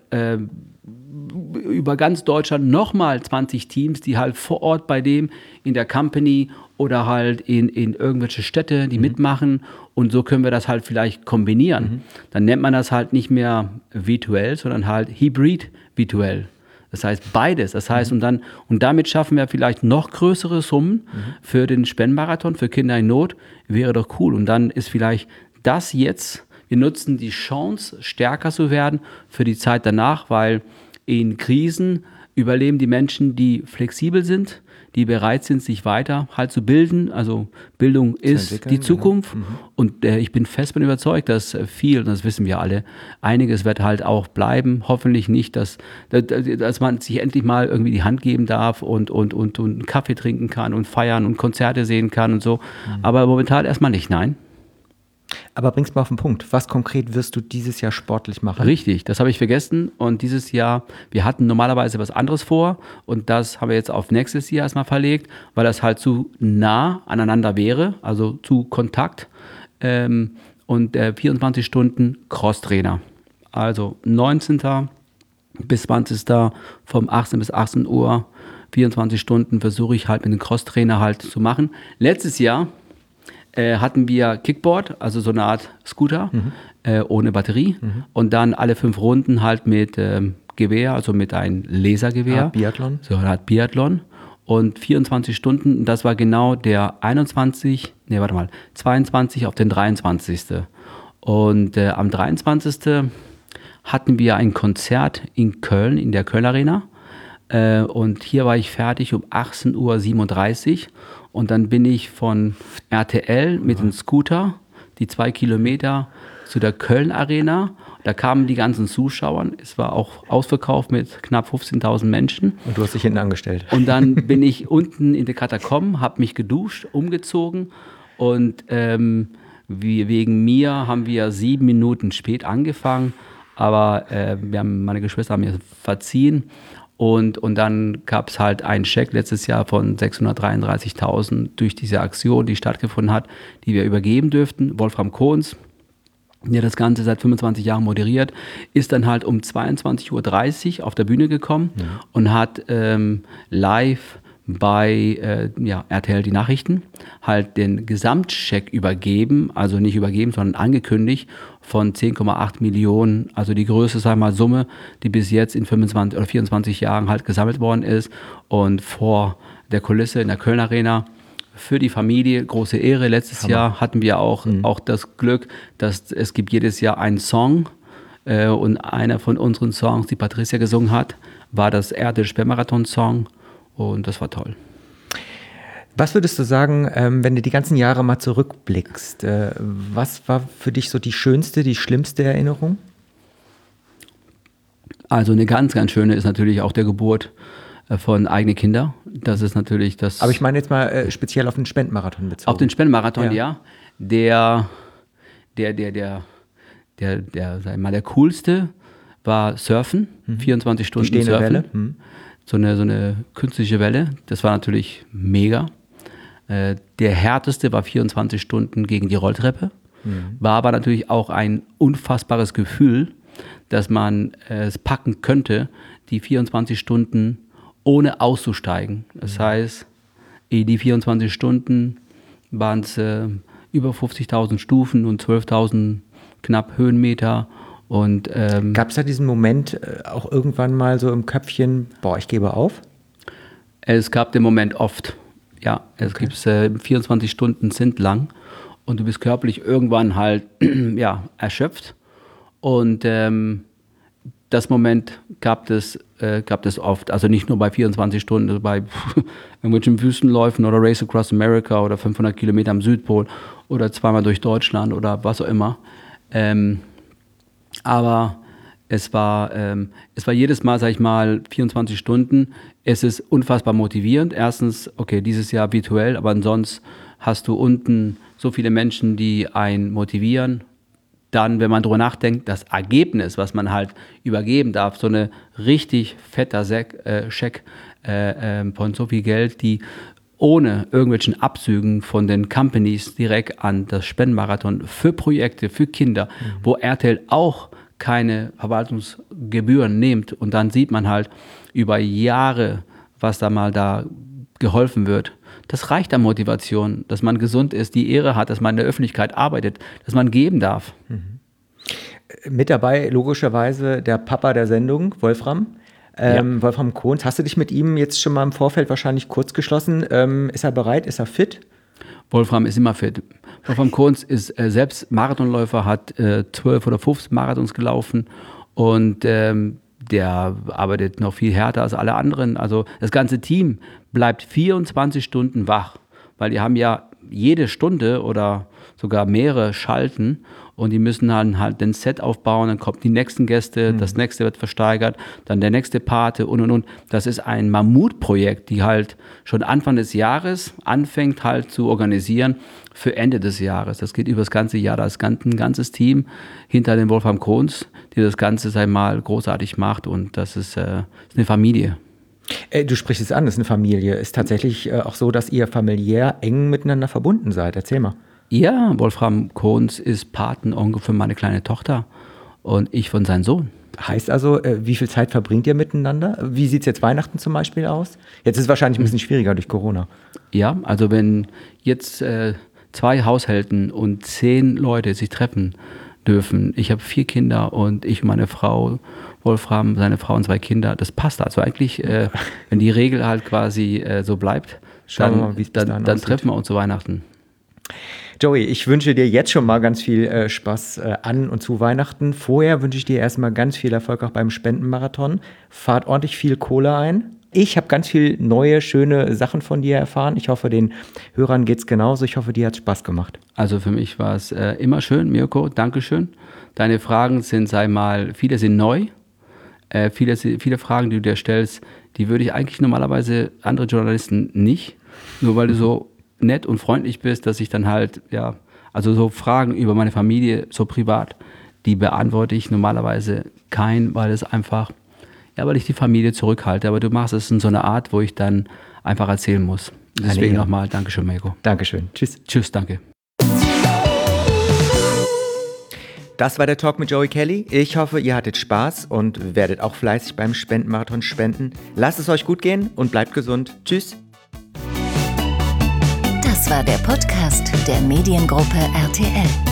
[SPEAKER 3] über ganz Deutschland nochmal 20 Teams, die halt vor Ort bei dem in der Company oder halt in irgendwelche Städte, die mitmachen. Und so können wir das halt vielleicht kombinieren. Dann nennt man das halt nicht mehr virtuell, sondern halt hybrid virtuell. Das heißt beides. Das heißt, und damit schaffen wir vielleicht noch größere Summen für den Spendenmarathon, für Kinder in Not. Wäre doch cool. Und dann ist vielleicht das jetzt, wir nutzen die Chance, stärker zu werden für die Zeit danach, weil in Krisen überleben die Menschen, die flexibel sind, die bereit sind, sich weiter halt zu bilden. Also Bildung ist die Zukunft. Genau. Und ich bin fest davon überzeugt, dass viel, und das wissen wir alle, einiges wird halt auch bleiben. Hoffentlich nicht, dass man sich endlich mal irgendwie die Hand geben darf und einen Kaffee trinken kann und feiern und Konzerte sehen kann und so. Aber momentan erstmal nicht, nein.
[SPEAKER 2] Aber bring's mal auf den Punkt. Was konkret wirst du dieses Jahr sportlich machen?
[SPEAKER 3] Richtig, das habe ich vergessen. Und dieses Jahr, wir hatten normalerweise was anderes vor. Und das haben wir jetzt auf nächstes Jahr erstmal verlegt, weil das halt zu nah aneinander wäre, also zu Kontakt. Und 24 Stunden Crosstrainer. Also 19. bis 20. vom 18 bis 18 Uhr, 24 Stunden versuche ich halt mit dem Crosstrainer halt zu machen. Letztes Jahr hatten wir Kickboard, also so eine Art Scooter ohne Batterie und dann alle 5 Runden halt mit Gewehr, also mit einem Lasergewehr.
[SPEAKER 2] Biathlon?
[SPEAKER 3] So eine Art Biathlon und 24 Stunden, das war genau der 22 auf den 23. Und am 23. hatten wir ein Konzert in Köln, in der Köln Arena. Und hier war ich fertig um 18:37 Uhr. Und dann bin ich von RTL mit dem Scooter, die 2 Kilometer, zu der Köln Arena. Da kamen die ganzen Zuschauer. Es war auch ausverkauft mit knapp 15.000 Menschen.
[SPEAKER 2] Und du hast dich hinten angestellt.
[SPEAKER 3] Und dann bin ich unten in der Katakomben, habe mich geduscht, umgezogen. Und wegen mir haben wir 7 Minuten spät angefangen. Aber meine Geschwister haben mir verziehen. Und dann gab es halt einen Scheck letztes Jahr von 633.000 durch diese Aktion, die stattgefunden hat, die wir übergeben dürften. Wolfram Kohns, der das Ganze seit 25 Jahren moderiert, ist dann halt um 22:30 Uhr auf der Bühne gekommen und hat live bei RTL die Nachrichten halt den Gesamtcheck übergeben, also nicht übergeben, sondern angekündigt von 10,8 Millionen, also die größte, sag mal, Summe, die bis jetzt in 25 oder 24 Jahren halt gesammelt worden ist und vor der Kulisse in der Köln Arena für die Familie, große Ehre. Letztes Jahr hatten wir auch das Glück, dass es gibt jedes Jahr einen Song und einer von unseren Songs, die Patricia gesungen hat, war das RTL Spendenmarathon-Song. Und das war toll.
[SPEAKER 2] Was würdest du sagen, wenn du die ganzen Jahre mal zurückblickst, was war für dich so die schönste, die schlimmste Erinnerung?
[SPEAKER 3] Also eine ganz, ganz schöne ist natürlich auch der Geburt von eigenen Kindern. Das ist natürlich das...
[SPEAKER 2] Aber ich meine jetzt mal speziell auf den Spendenmarathon bezogen.
[SPEAKER 3] Auf den Spendenmarathon, ja. Der coolste war Surfen, 24 Stunden
[SPEAKER 2] die stehende
[SPEAKER 3] Surfen.
[SPEAKER 2] Welle.
[SPEAKER 3] So eine künstliche Welle, das war natürlich mega. Der härteste war 24 Stunden gegen die Rolltreppe. War aber natürlich auch ein unfassbares Gefühl, dass man es packen könnte, die 24 Stunden ohne auszusteigen. Das heißt, die 24 Stunden waren es über 50.000 Stufen und 12.000 knapp Höhenmeter. Und
[SPEAKER 2] gab es da diesen Moment auch irgendwann mal so im Köpfchen, ich gebe auf?
[SPEAKER 3] Es gab den Moment oft, ja. Es gibt 24 Stunden sind lang und du bist körperlich irgendwann halt erschöpft. Und das Moment gab es oft, also nicht nur bei 24 Stunden, also bei irgendwelchen Wüstenläufen oder Race Across America oder 500 Kilometer am Südpol oder zweimal durch Deutschland oder was auch immer. Aber es war jedes Mal, sag ich mal, 24 Stunden. Es ist unfassbar motivierend. Erstens, okay, dieses Jahr virtuell, aber ansonsten hast du unten so viele Menschen, die einen motivieren. Dann, wenn man drüber nachdenkt, das Ergebnis, was man halt übergeben darf, so eine richtig fetter Scheck von so viel Geld, die ohne irgendwelchen Abzügen von den Companies direkt an das Spendenmarathon für Projekte, für Kinder, wo RTL auch keine Verwaltungsgebühren nimmt. Und dann sieht man halt über Jahre, was da mal da geholfen wird. Das reicht an Motivation, dass man gesund ist, die Ehre hat, dass man in der Öffentlichkeit arbeitet, dass man geben darf.
[SPEAKER 2] Mit dabei logischerweise der Papa der Sendung, Wolfram. Wolfram Kons. Hast du dich mit ihm jetzt schon mal im Vorfeld wahrscheinlich kurz geschlossen? Ist er bereit? Ist er fit?
[SPEAKER 3] Wolfram ist immer fit. Wolfram Kons ist selbst Marathonläufer, hat 12 oder 15 Marathons gelaufen und der arbeitet noch viel härter als alle anderen. Also das ganze Team bleibt 24 Stunden wach, weil die haben ja jede Stunde oder sogar mehrere Schalten und die müssen dann halt den Set aufbauen, dann kommen die nächsten Gäste, das nächste wird versteigert, dann der nächste Pate und. Das ist ein Mammutprojekt, die halt schon Anfang des Jahres anfängt halt zu organisieren für Ende des Jahres. Das geht über das ganze Jahr, da ist ein ganzes Team hinter dem Wolfram Kons, die das Ganze, sag ich mal, großartig macht und das ist eine Familie.
[SPEAKER 2] Du sprichst es an, das ist eine Familie. Ist tatsächlich auch so, dass ihr familiär eng miteinander verbunden seid. Erzähl mal.
[SPEAKER 3] Ja, Wolfram Kons ist Patenonkel für meine kleine Tochter und ich von seinem Sohn.
[SPEAKER 2] Heißt also, wie viel Zeit verbringt ihr miteinander? Wie sieht es jetzt Weihnachten zum Beispiel aus? Jetzt ist es wahrscheinlich ein bisschen schwieriger durch Corona.
[SPEAKER 3] Ja, also wenn jetzt 2 Haushalten und 10 Leute sich treffen dürfen, ich habe 4 Kinder und ich und meine Frau, Wolfram, seine Frau und 2 Kinder, das passt. Also eigentlich, wenn die Regel halt quasi so bleibt, dann treffen wir uns zu Weihnachten.
[SPEAKER 2] Joey, ich wünsche dir jetzt schon mal ganz viel Spaß an und zu Weihnachten. Vorher wünsche ich dir erstmal ganz viel Erfolg auch beim Spendenmarathon. Fahrt ordentlich viel Kohle ein. Ich habe ganz viel neue, schöne Sachen von dir erfahren. Ich hoffe, den Hörern geht's genauso. Ich hoffe, dir hat's Spaß gemacht.
[SPEAKER 3] Also für mich war es immer schön, Mirko, Dankeschön. Deine Fragen sind, sei mal, viele sind neu. Viele Fragen, die du dir stellst, die würde ich eigentlich normalerweise andere Journalisten nicht. Nur weil du so nett und freundlich bist, dass ich dann halt, ja, also so Fragen über meine Familie, so privat, die beantworte ich normalerweise weil es einfach, ja, weil ich die Familie zurückhalte. Aber du machst es in so einer Art, wo ich dann einfach erzählen muss. Deswegen nochmal Dankeschön, Mirko.
[SPEAKER 2] Dankeschön. Tschüss.
[SPEAKER 3] Tschüss, danke.
[SPEAKER 2] Das war der Talk mit Joey Kelly. Ich hoffe, ihr hattet Spaß und werdet auch fleißig beim Spendenmarathon spenden. Lasst es euch gut gehen und bleibt gesund. Tschüss.
[SPEAKER 1] Das war der Podcast der Mediengruppe RTL.